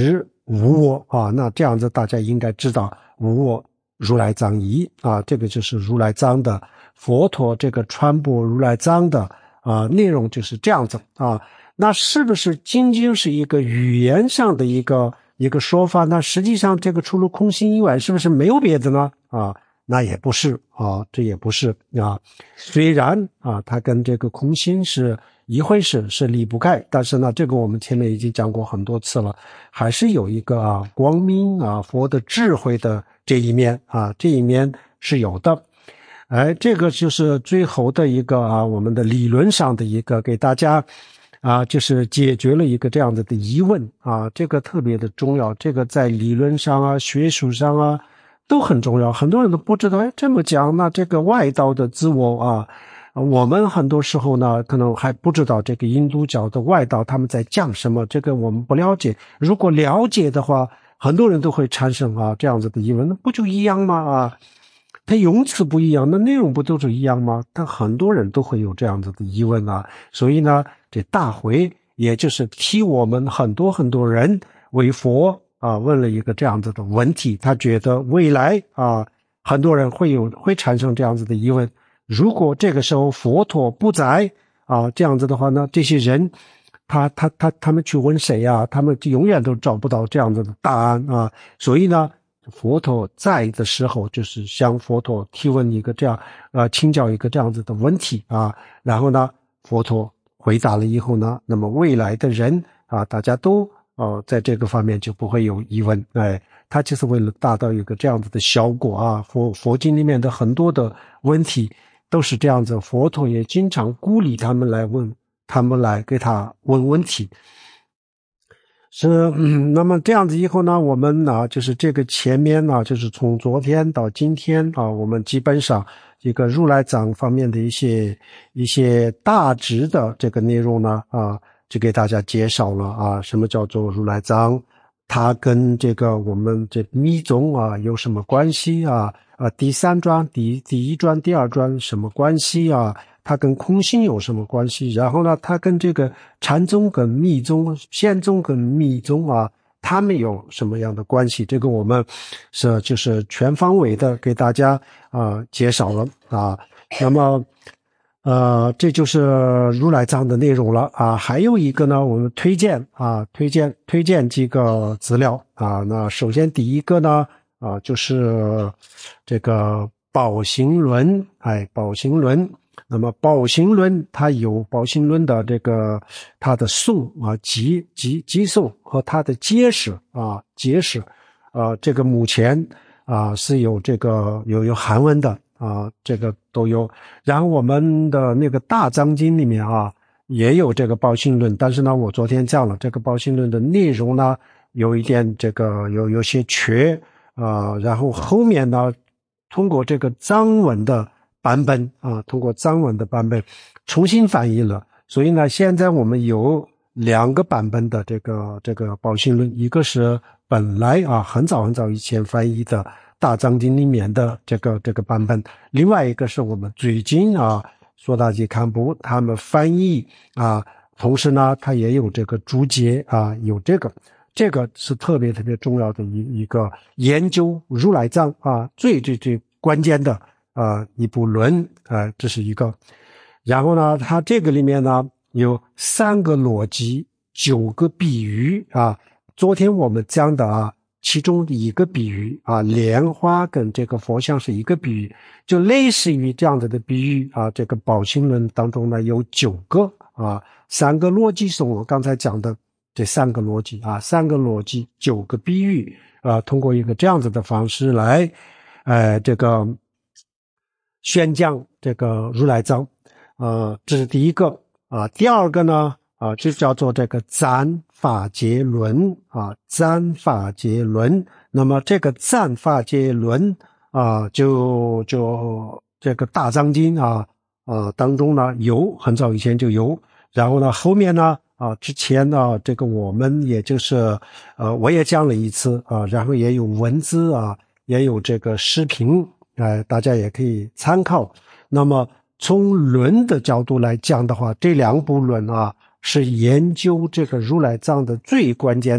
无我啊。那这样子大家应该知道无我如来藏仪啊，这个就是如来藏的佛陀这个传播如来藏的啊内容就是这样子啊。那是不是仅仅是一个语言上的一个一个说法？那实际上这个除了空性以外，是不是没有别的呢？啊，那也不是啊，这也不是啊。虽然啊，它跟这个空性是一回事，是离不开，但是呢，这个我们前面已经讲过很多次了，还是有一个啊光明啊佛的智慧的这一面啊，这一面是有的。哎，这个就是最后的一个啊，我们的理论上的一个给大家。啊，就是解决了一个这样子的疑问啊，这个特别的重要，这个在理论上啊、学术上啊都很重要。很多人都不知道，哎，这么讲，那这个外道的自我啊，我们很多时候呢，可能还不知道这个印度教的外道他们在讲什么，这个我们不了解。如果了解的话，很多人都会产生啊这样子的疑问，那不就一样吗？啊。它用词不一样，那内容不都是一样吗？但很多人都会有这样子的疑问啊，所以呢，这大会也就是替我们很多很多人为佛啊问了一个这样子的问题，他觉得未来啊很多人会有会产生这样子的疑问，如果这个时候佛陀不在啊这样子的话呢，这些人他他他他们去问谁啊？他们永远都找不到这样子的答案啊，所以呢。佛陀在的时候，就是向佛陀提问一个这样，呃，请教一个这样子的问题啊。然后呢，佛陀回答了以后呢，那么未来的人啊，大家都呃在这个方面就不会有疑问。哎，他就是为了达到一个这样子的效果啊。佛佛经里面的很多的问题都是这样子，佛陀也经常鼓励他们来问，他们来给他问问题。是，嗯，那么这样子以后呢，我们呢、啊，就是这个前面呢、啊，就是从昨天到今天啊，我们基本上这个如来藏方面的一些一些大致的这个内容呢，啊，就给大家介绍了啊，什么叫做如来藏，它跟这个我们这密宗啊有什么关系啊？啊，第三传、第第一传、第二传什么关系啊？它跟空性有什么关系？然后呢，它跟这个禅宗跟密宗、显宗跟密宗啊，他们有什么样的关系？这个我们是就是全方位的给大家啊、呃、介绍了啊。那么呃，这就是如来藏的内容了啊。还有一个呢，我们推荐啊，推荐推荐几个资料啊。那首先第一个呢啊，就是这个宝行论，哎，宝行论。那么宝行论它有宝行论的这个它的颂啊集集集颂和它的解释啊解释啊这个目前啊是有这个有有韩文的啊这个都有。然后我们的那个大藏经里面啊也有这个宝行论，但是呢我昨天讲了这个宝行论的内容呢有一点这个有有些缺啊，然后后面呢通过这个藏文的版本啊，通过藏文的版本重新翻译了，所以呢，现在我们有两个版本的这个这个宝行论，一个是本来啊很早很早以前翻译的大藏经里面的这个这个版本，另外一个是我们最近啊说大吉堪布他们翻译啊，同时呢，它也有这个注解啊，有这个。这个是特别特别重要的一一个研究如来藏啊，最最最关键的啊一部论啊，这是一个。然后呢，它这个里面呢有三个逻辑，九个比喻啊。昨天我们讲的啊，其中的一个比喻啊，莲花跟这个佛像是一个比喻，就类似于这样子的比喻啊。这个宝行论当中呢有九个啊，三个逻辑是我刚才讲的。这三个逻辑啊，三个逻辑，九个比喻啊，通过一个这样子的方式来，呃，这个宣讲这个如来藏，呃，这是第一个啊。第二个呢，啊，就叫做这个赞法结论啊，赞法结论。那么这个赞法结论啊，就就这个大藏经啊，呃，当中呢有，很早以前就有，然后呢后面呢。啊，之前呢，这个我们也就是，呃，我也讲了一次啊，然后也有文字啊，也有这个视频，呃，大家也可以参考。那么从论的角度来讲的话，这两部论啊，是研究这个如来藏的最关键的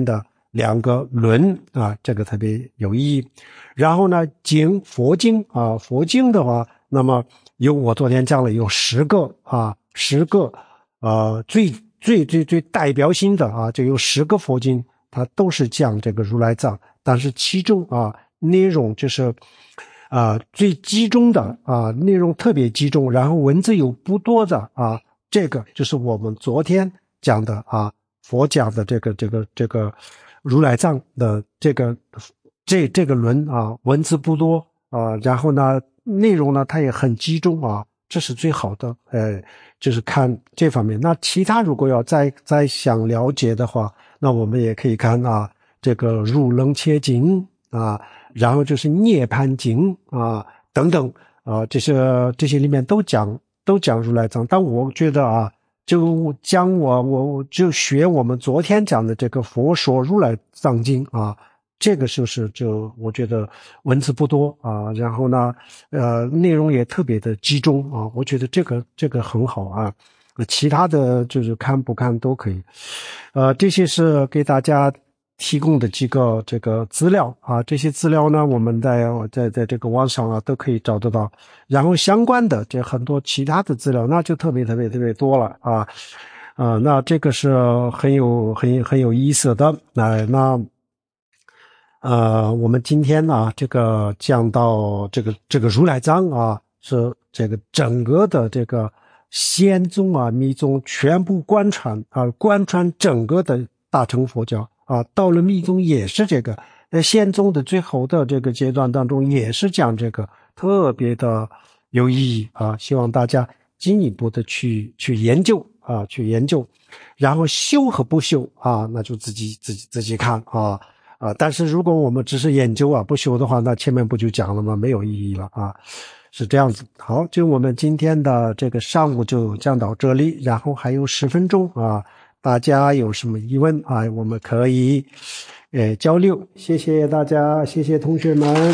两个轮啊，这个特别有意义。然后呢，经佛经啊，佛经的话，那么有我昨天讲了有十个啊，十个呃最最最最代表性的啊，就有十个佛经，它都是讲这个如来藏，但是其中啊内容就是啊最集中的啊内容特别集中，然后文字有不多的啊，这个就是我们昨天讲的啊佛讲的这个这个这个如来藏的这个这这个轮啊，文字不多啊，然后呢内容呢它也很集中啊，这是最好的，呃，就是看这方面。那其他如果要再再想了解的话，那我们也可以看啊，这个入楞伽经啊，然后就是涅槃经啊等等啊，这些这些里面都讲都讲如来藏。但我觉得啊，就讲我我就学我们昨天讲的这个佛说如来藏经啊。这个就是就我觉得文字不多啊，然后呢，呃，内容也特别的集中啊，我觉得这个这个很好啊，其他的就是看不看都可以，呃，这些是给大家提供的几个这个资料啊，这些资料呢，我们在在在这个网上啊都可以找得到，然后相关的这很多其他的资料那就特别特别特别多了啊，啊、呃，那这个是很有很很有意思的，那那。呃，我们今天呢，这个讲到这个这个如来藏啊，是这个整个的这个显宗啊、密宗全部贯穿啊，贯穿整个的大乘佛教啊。到了密宗也是这个，在显宗的最后的这个阶段当中，也是讲这个，特别的有意义啊。希望大家进一步的去去研究啊，去研究，然后修和不修啊，那就自己自己自己看啊。啊，但是如果我们只是研究啊，不修的话，那前面不就讲了吗？没有意义了啊，是这样子。好，就我们今天的这个上午就讲到这里，然后还有十分钟啊，大家有什么疑问啊，我们可以呃交流。谢谢大家，谢谢同学们。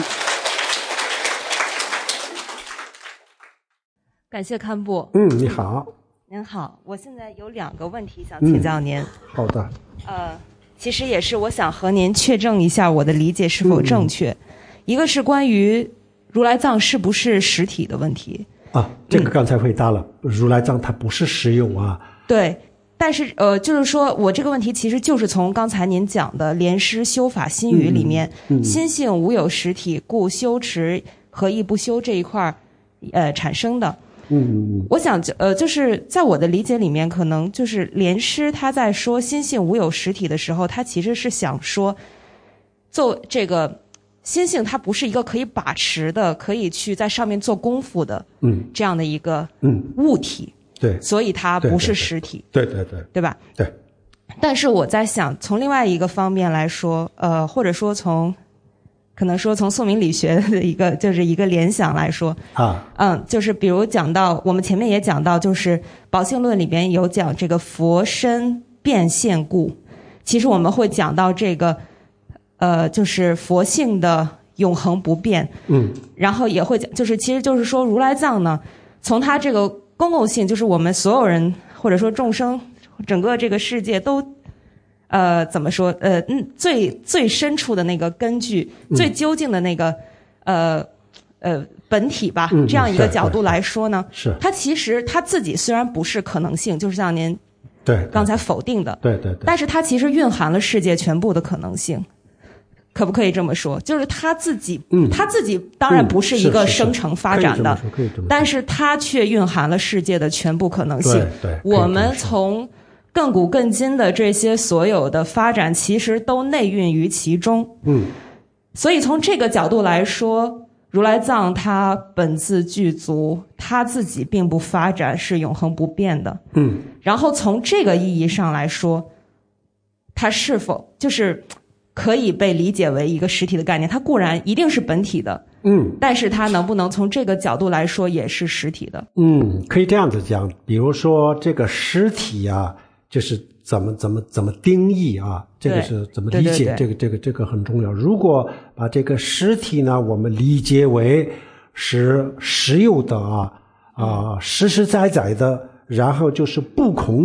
感谢堪布。 嗯，你好。 您好，我现在有两个问题想请教您。 嗯、好的。 呃。其实也是我想和您确证一下我的理解是否正确、嗯、一个是关于如来藏是不是实体的问题啊，这个刚才回答了、嗯、如来藏它不是实有啊。 对，但是呃就是说我这个问题其实就是从刚才您讲的莲师修法心语里面、嗯嗯、心性无有实体故修持何以不修这一块呃产生的。 嗯， 我想呃，就是在我的理解里面，可能就是莲师他在说心性无有实体的时候，他其实是想说，做这个心性它不是一个可以把持的，可以去在上面做功夫的， 嗯， 这样的一个嗯物体， 对， 所以它不是实体， 对对对， 对吧？ 对。 但是我在想，从另外一个方面来说，呃，或者说从。可能说从宋明理学的一个就是一个联想来说啊， 嗯，就是比如讲到我们前面也讲到，就是宝性论里边有讲这个佛身变现故，其实我们会讲到这个呃，就是佛性的永恒不变， 嗯， 然后也会讲，就是其实就是说如来藏呢，从它这个公共性，就是我们所有人或者说众生整个这个世界都。呃，怎么说？呃，嗯，最最深处的那个根据，嗯、最究竟的那个，呃，呃，本体吧， 嗯、 这样一个角度来说呢， 是它其实它自己虽然不是可能性，就是像您对刚才否定的， 对对 对, 对， 但是它其实蕴含了世界全部的可能性，可不可以这么说？就是它自己， 嗯， 它自己当然不是一个生成发展的， 嗯、可以这么说可以这么说但是它却蕴含了世界的全部可能性。 对对， 我们从亘古亘今的这些所有的发展，其实都内蕴于其中。 嗯， 所以从这个角度来说，如来藏它本自具足，它自己并不发展，是永恒不变的。 嗯， 然后从这个意义上来说，它是否就是可以被理解为一个实体的概念？它固然一定是本体的。 嗯， 但是它能不能从这个角度来说也是实体的？ 嗯，可以这样子讲，比如说这个实体啊。就是怎么怎么怎么定义啊？这个是怎么理解？ 对对对对这个这个这个很重要。如果把这个实体呢，我们理解为是实有的啊啊、呃、实实在在的，然后就是不空的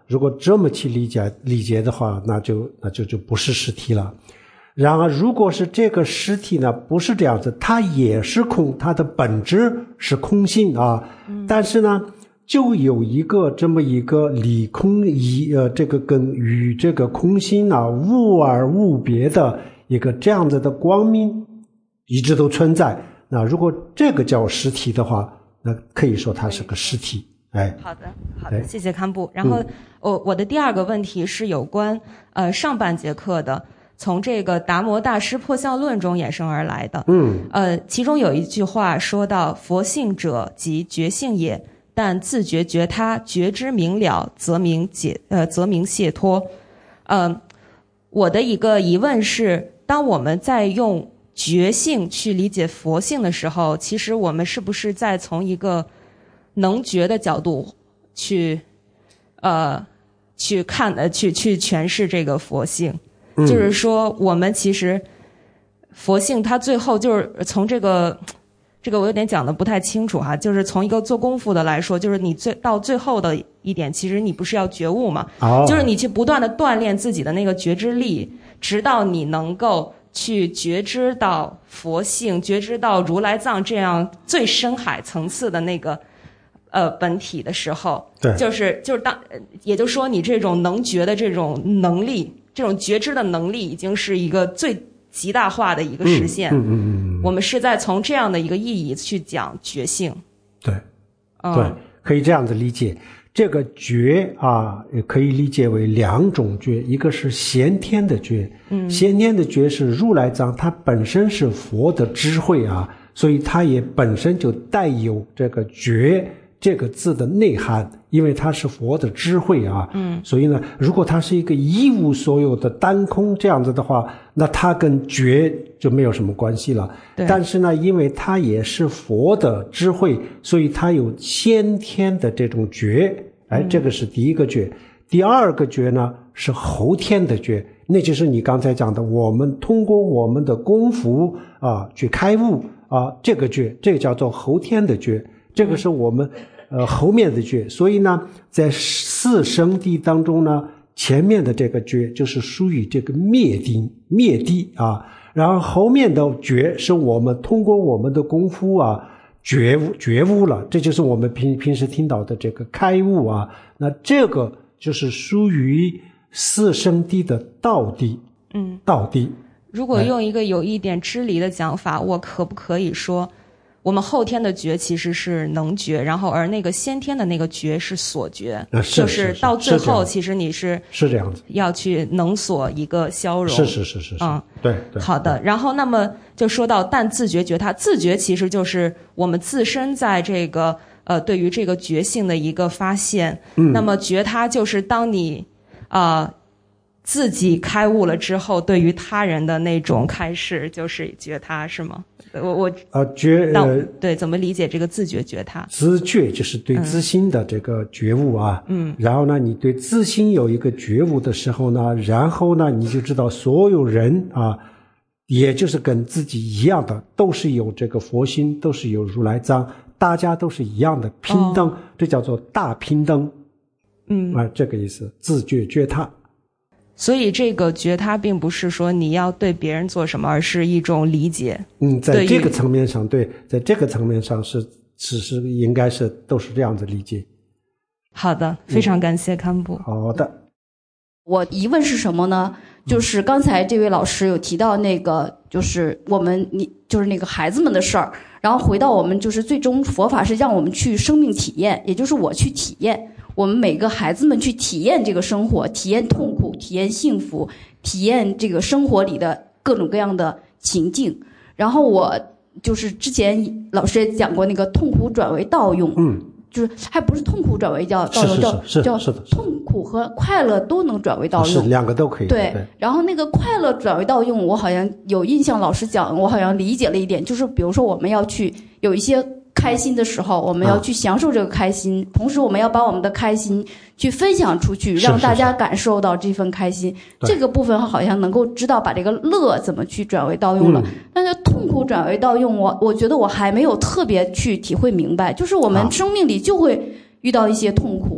如果这么去理解理解的话，那就那就就不是实体了。然而如果是这个实体呢，不是这样子，它也是空，它的本质是空性啊，嗯、但是呢就有一个这么一个理空一呃这个跟与这个空性啊无而无别的一个这样子的光明一直都存在。那如果这个叫实体的话，那可以说它是个实体。哎， 好的，好的，谢谢堪布。然后，我、嗯、我的第二个问题是有关呃上半节课的，从这个达摩大师破相论中衍生而来的。 嗯， 呃，其中有一句话说到：“佛性者，即觉性也。但自觉觉他，觉知明了，则名解呃，则名解脱。”呃，我的一个疑问是，当我们在用觉性去理解佛性的时候，其实我们是不是在从一个能觉的角度去呃去看呃去去诠释这个佛性？嗯、就是说我们其实佛性它最后就是从这个这个我有点讲的不太清楚哈，就是从一个做功夫的来说，就是你最到最后的一点，其实你不是要觉悟嘛、哦、就是你去不断的锻炼自己的那个觉知力，直到你能够去觉知到佛性，觉知到如来藏这样最深海层次的那个呃本体的时候， 对， 就是就是当也就是说你这种能觉的这种能力，这种觉知的能力已经是一个最极大化的一个实现。 嗯嗯嗯嗯， 我们是在从这样的一个意义去讲觉性。 对， 嗯、 对，可以这样子理解。这个觉啊，也可以理解为两种觉，一个是先天的觉，嗯，先天的觉是如来藏，它本身是佛的智慧啊，所以它也本身就带有这个觉这个字的内涵，因为它是佛的智慧啊，嗯，所以呢，如果它是一个一无所有的单空这样子的话，那它跟觉就没有什么关系了。但是呢，因为它也是佛的智慧，所以它有先天的这种觉，哎，这个是第一个觉。嗯、第二个觉呢是后天的觉，那就是你刚才讲的，我们通过我们的功夫啊去开悟啊，这个觉，这个叫做后天的觉，这个是我们。呃，后面的觉，所以呢，在四圣谛当中呢，前面的这个觉就是属于这个灭谛灭谛啊，然后后面的觉是我们通过我们的功夫啊觉悟觉悟了，这就是我们平平时听到的这个开悟啊，那这个就是属于四圣谛的道谛，嗯，道谛。 如果用一个有一点支离的讲法，我可不可以说？我们后天的觉其实是能觉，然后而那个先天的那个觉是所觉， 啊、是就是到最后其实你是是这样子， 要去能所一个消融， 是是是是是， 嗯， 对对。 好的，然后那么就说到但自觉觉他，自觉其实就是我们自身在这个呃对于这个觉性的一个发现，嗯，那么觉他就是当你啊。呃自己开悟了之后，对于他人的那种开示，就是觉他，是吗？我我啊觉呃对，怎么理解这个自觉觉他？ 自觉就是对自心的这个觉悟啊，嗯，然后呢，你对自心有一个觉悟的时候呢，然后呢，你就知道所有人啊，也就是跟自己一样的，都是有这个佛心，都是有如来藏，大家都是一样的平等，哦、这叫做大平等，嗯啊，这个意思，自觉觉他。 所以这个觉他并不是说你要对别人做什么，而是一种理解。 嗯，在这个层面上，对，在这个层面上是是是应该是都是这样子理解。 好的，非常感谢堪布。 嗯、好的。 我疑问是什么呢？就是刚才这位老师有提到那个，就是我们你就是那个孩子们的事儿，然后回到我们就是最终佛法是让我们去生命体验，也就是我去体验。我们每个孩子们去体验这个生活，体验痛苦，体验幸福，体验这个生活里的各种各样的情境。然后我就是之前老师也讲过那个痛苦转为道用，嗯，就是还不是痛苦转为叫道用，叫叫痛苦和快乐都能转为道用， 是两个都可以。 对，对。然后那个快乐转为道用，我好像有印象，老师讲，我好像理解了一点，就是比如说我们要去有一些。开心的时候，我们要去享受这个开心，啊、同时我们要把我们的开心去分享出去，让大家感受到这份开心。这个部分好像能够知道把这个乐怎么去转为道用了，嗯、但是痛苦转为道用，我我觉得我还没有特别去体会明白。就是我们生命里就会遇到一些痛苦，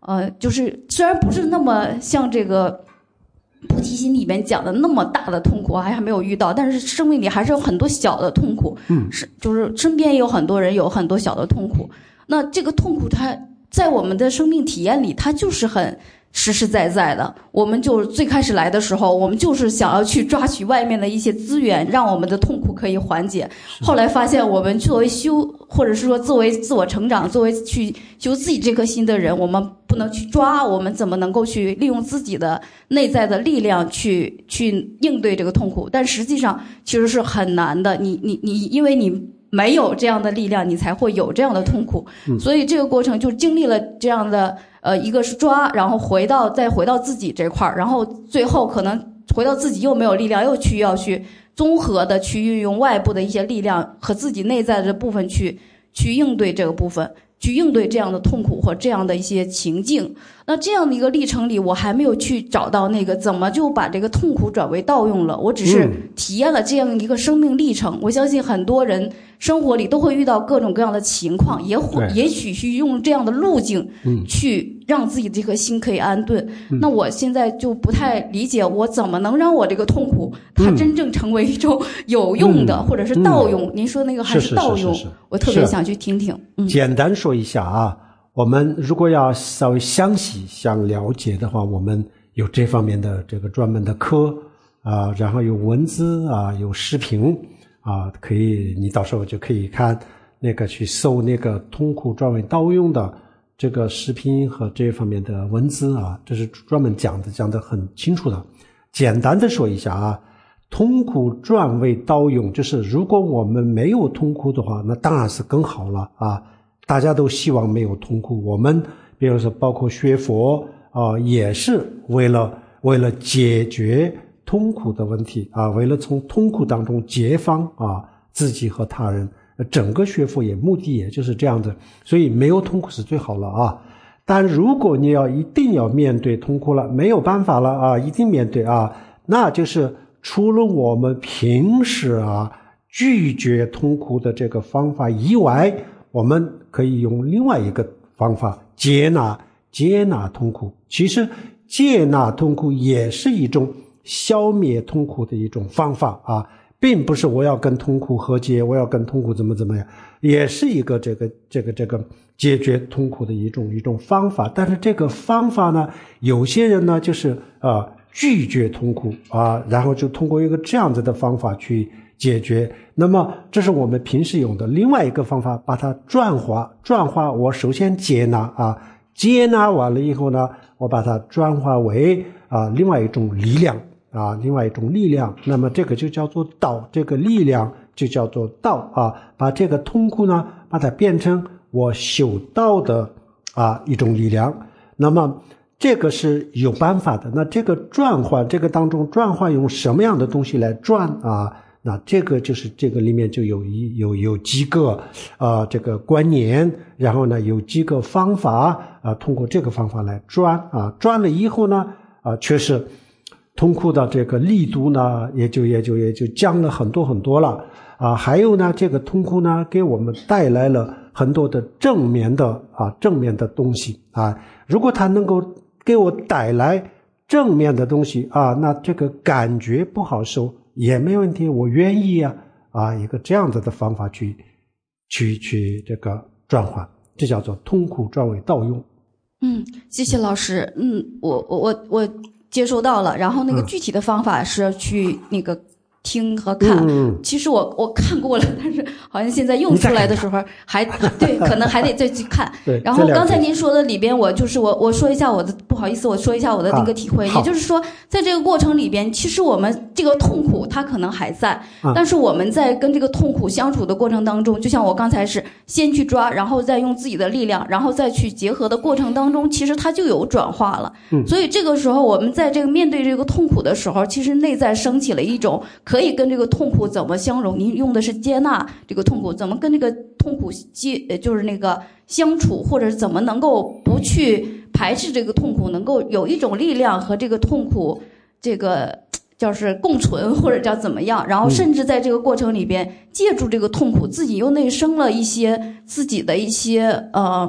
呃，就是虽然不是那么像这个菩提心里面讲的那么大的痛苦，还还没有遇到，但是生命里还是有很多小的痛苦， 嗯， 是就是身边也有很多人有很多小的痛苦。那这个痛苦它在我们的生命体验里，它就是很实实在在的。我们就最开始来的时候，我们就是想要去抓取外面的一些资源，让我们的痛苦可以缓解。后来发现，我们作为修，或者是说作为自我成长，作为去修自己这颗心的人，我们不能去抓，我们怎么能够去利用自己的内在的力量去去应对这个痛苦？但实际上其实是很难的。你你你，因为你没有这样的力量，你才会有这样的痛苦。 嗯、 所以这个过程就经历了这样的。呃，一个是抓，然后回到再回到自己这块儿，然后最后可能回到自己又没有力量，又去要去综合的去运用外部的一些力量和自己内在的部分去去应对这个部分，去应对这样的痛苦或这样的一些情境。那这样的一个历程里，我还没有去找到那个怎么就把这个痛苦转为道用了。我只是体验了这样一个生命历程。嗯、我相信很多人生活里都会遇到各种各样的情况，也或也许去用这样的路径去让自己这颗心可以安顿。嗯、那我现在就不太理解，我怎么能让我这个痛苦它真正成为一种有用的，嗯、或者是道用？嗯、您说那个还是道用？ 是是是是是我特别想去听听。嗯、 简单说一下啊。我们如果要稍微详细想了解的话，我们有这方面的这个专门的课啊、呃，然后有文字啊，有视频啊，可以你到时候就可以看那个去搜那个痛苦转为道用的这个视频和这方面的文字啊，这是专门讲的，讲得很清楚的。简单的说一下啊，痛苦转为道用，就是如果我们没有痛苦的话，那当然是更好了啊。大家都希望没有痛苦，我们比如说包括学佛啊、呃，也是为了为了解决痛苦的问题啊，为了从痛苦当中解放啊自己和他人，整个学佛也目的也就是这样的，所以没有痛苦是最好了啊。但如果你要一定要面对痛苦了，没有办法了啊，一定面对啊，那就是除了我们平时啊拒绝痛苦的这个方法以外，我们可以用另外一个方法接纳接纳痛苦。其实接纳痛苦也是一种消灭痛苦的一种方法啊，并不是我要跟痛苦和解，我要跟痛苦怎么怎么样，也是一个这个这个这个解决痛苦的一种一种方法。但是这个方法呢，有些人呢就是啊、呃、拒绝痛苦啊，然后就通过一个这样子的方法去解决。那么这是我们平时用的另外一个方法，把它转化转化我首先接纳啊，接纳完了以后呢，我把它转化为啊另外一种力量啊另外一种力量，那么这个就叫做道，这个力量就叫做道啊，把这个痛苦呢把它变成我修道的啊一种力量。那么这个是有办法的。那这个转换，这个当中转换用什么样的东西来转啊？那这个就是这个里面就有一有有几个啊、呃、这个观念，然后呢有几个方法啊、呃，通过这个方法来转啊，转了以后呢啊、呃，确实痛苦的这个力度呢也就也就也就降了很多很多了啊。还有呢，这个痛苦呢给我们带来了很多的正面的啊正面的东西啊。如果它能够给我带来正面的东西啊，那这个感觉不好受也没问题，我愿意啊啊，一个这样子的方法去去去这个转换，这叫做痛苦转为道用。 嗯，谢谢老师。嗯，我我我我接收到了。然后那个具体的方法是去那个听和看。嗯、其实我我看过了，但是好像现在用出来的时候还对，可能还得再去看。 对。 然后刚才您说的里边，我就是我我说一下我的，不好意思，我说一下我的那个体会，也就是说，在这个过程里边，其实我们这个痛苦它可能还在，啊、但是我们在跟这个痛苦相处的过程当中，就像我刚才是先去抓，然后再用自己的力量，然后再去结合的过程当中，其实它就有转化了。嗯。所以这个时候，我们在这个面对这个痛苦的时候，其实内在升起了一种可以跟这个痛苦怎么相融。您用的是接纳这个痛苦，怎么跟这个痛苦接，就是那个相处，或者是怎么能够不去排斥这个痛苦，能够有一种力量和这个痛苦这个叫是共存，或者叫怎么样，然后甚至在这个过程里边借助这个痛苦，自己又内生了一些自己的一些呃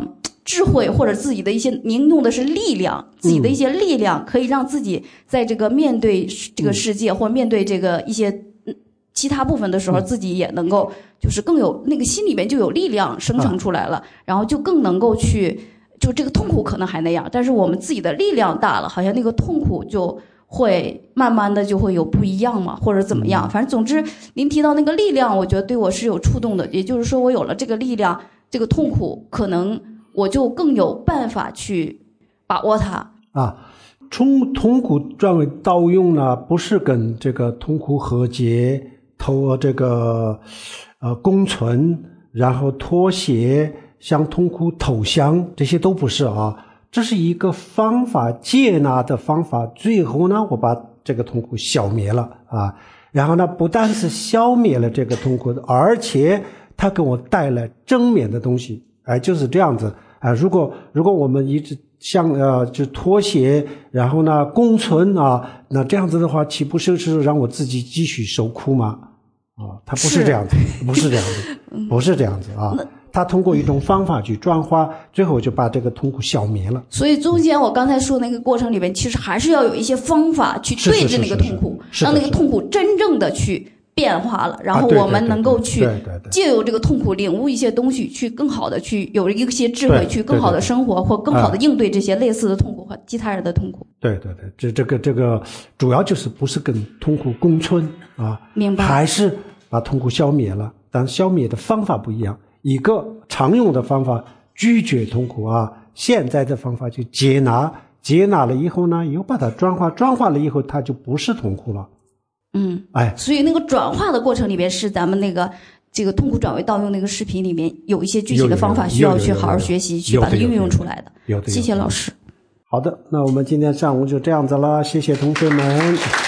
智慧或者自己的一些，您用的是力量，自己的一些力量可以让自己在这个面对这个世界、嗯、或面对这个一些其他部分的时候、嗯、自己也能够就是更有那个心里面就有力量生成出来了、啊、然后就更能够去就这个痛苦可能还那样，但是我们自己的力量大了，好像那个痛苦就会慢慢的就会有不一样嘛，或者怎么样，反正总之您提到那个力量，我觉得对我是有触动的，也就是说我有了这个力量，这个痛苦可能我就更有办法去把握它啊。从痛苦转为盗用呢，不是跟这个痛苦和解、投这个呃共存，然后妥协，向痛苦投降，这些都不是啊。这是一个方法，接纳的方法。最后呢，我把这个痛苦消灭了啊。然后呢，不但是消灭了这个痛苦，而且它给我带来正面的东西。哎，就是这样子啊。如果如果我们一直像呃就妥协，然后呢共存啊，那这样子的话，岂不是是让我自己继续受苦吗？啊，它不是这样子，不是这样子，不是这样子啊。他通过一种方法去转化，最后就把这个痛苦消灭了。 所以中间我刚才说那个过程里面，其实还是要有一些方法去对峙那个痛苦，让那个痛苦真正的去变化了，然后我们能够去借由这个痛苦领悟一些东西，去更好的去有一些智慧，去更好的生活，或更好的应对这些类似的痛苦和其他人的痛苦。 对对对，这这个这个主要就是不是跟痛苦共存啊， 明白？ 还是把痛苦消灭了，但消灭的方法不一样。一个常用的方法拒绝痛苦啊，现在的方法就接纳，接纳了以后呢，又把它转化，转化了以后它就不是痛苦了。 嗯， 哎， 所以那个转化的过程里边是咱们那个这个痛苦转为盗用那个视频里面有一些具体的方法需要去好好学习，去把它运用出来的。 有的， 谢谢老师。 好的，那我们今天上午就这样子了，谢谢同学们。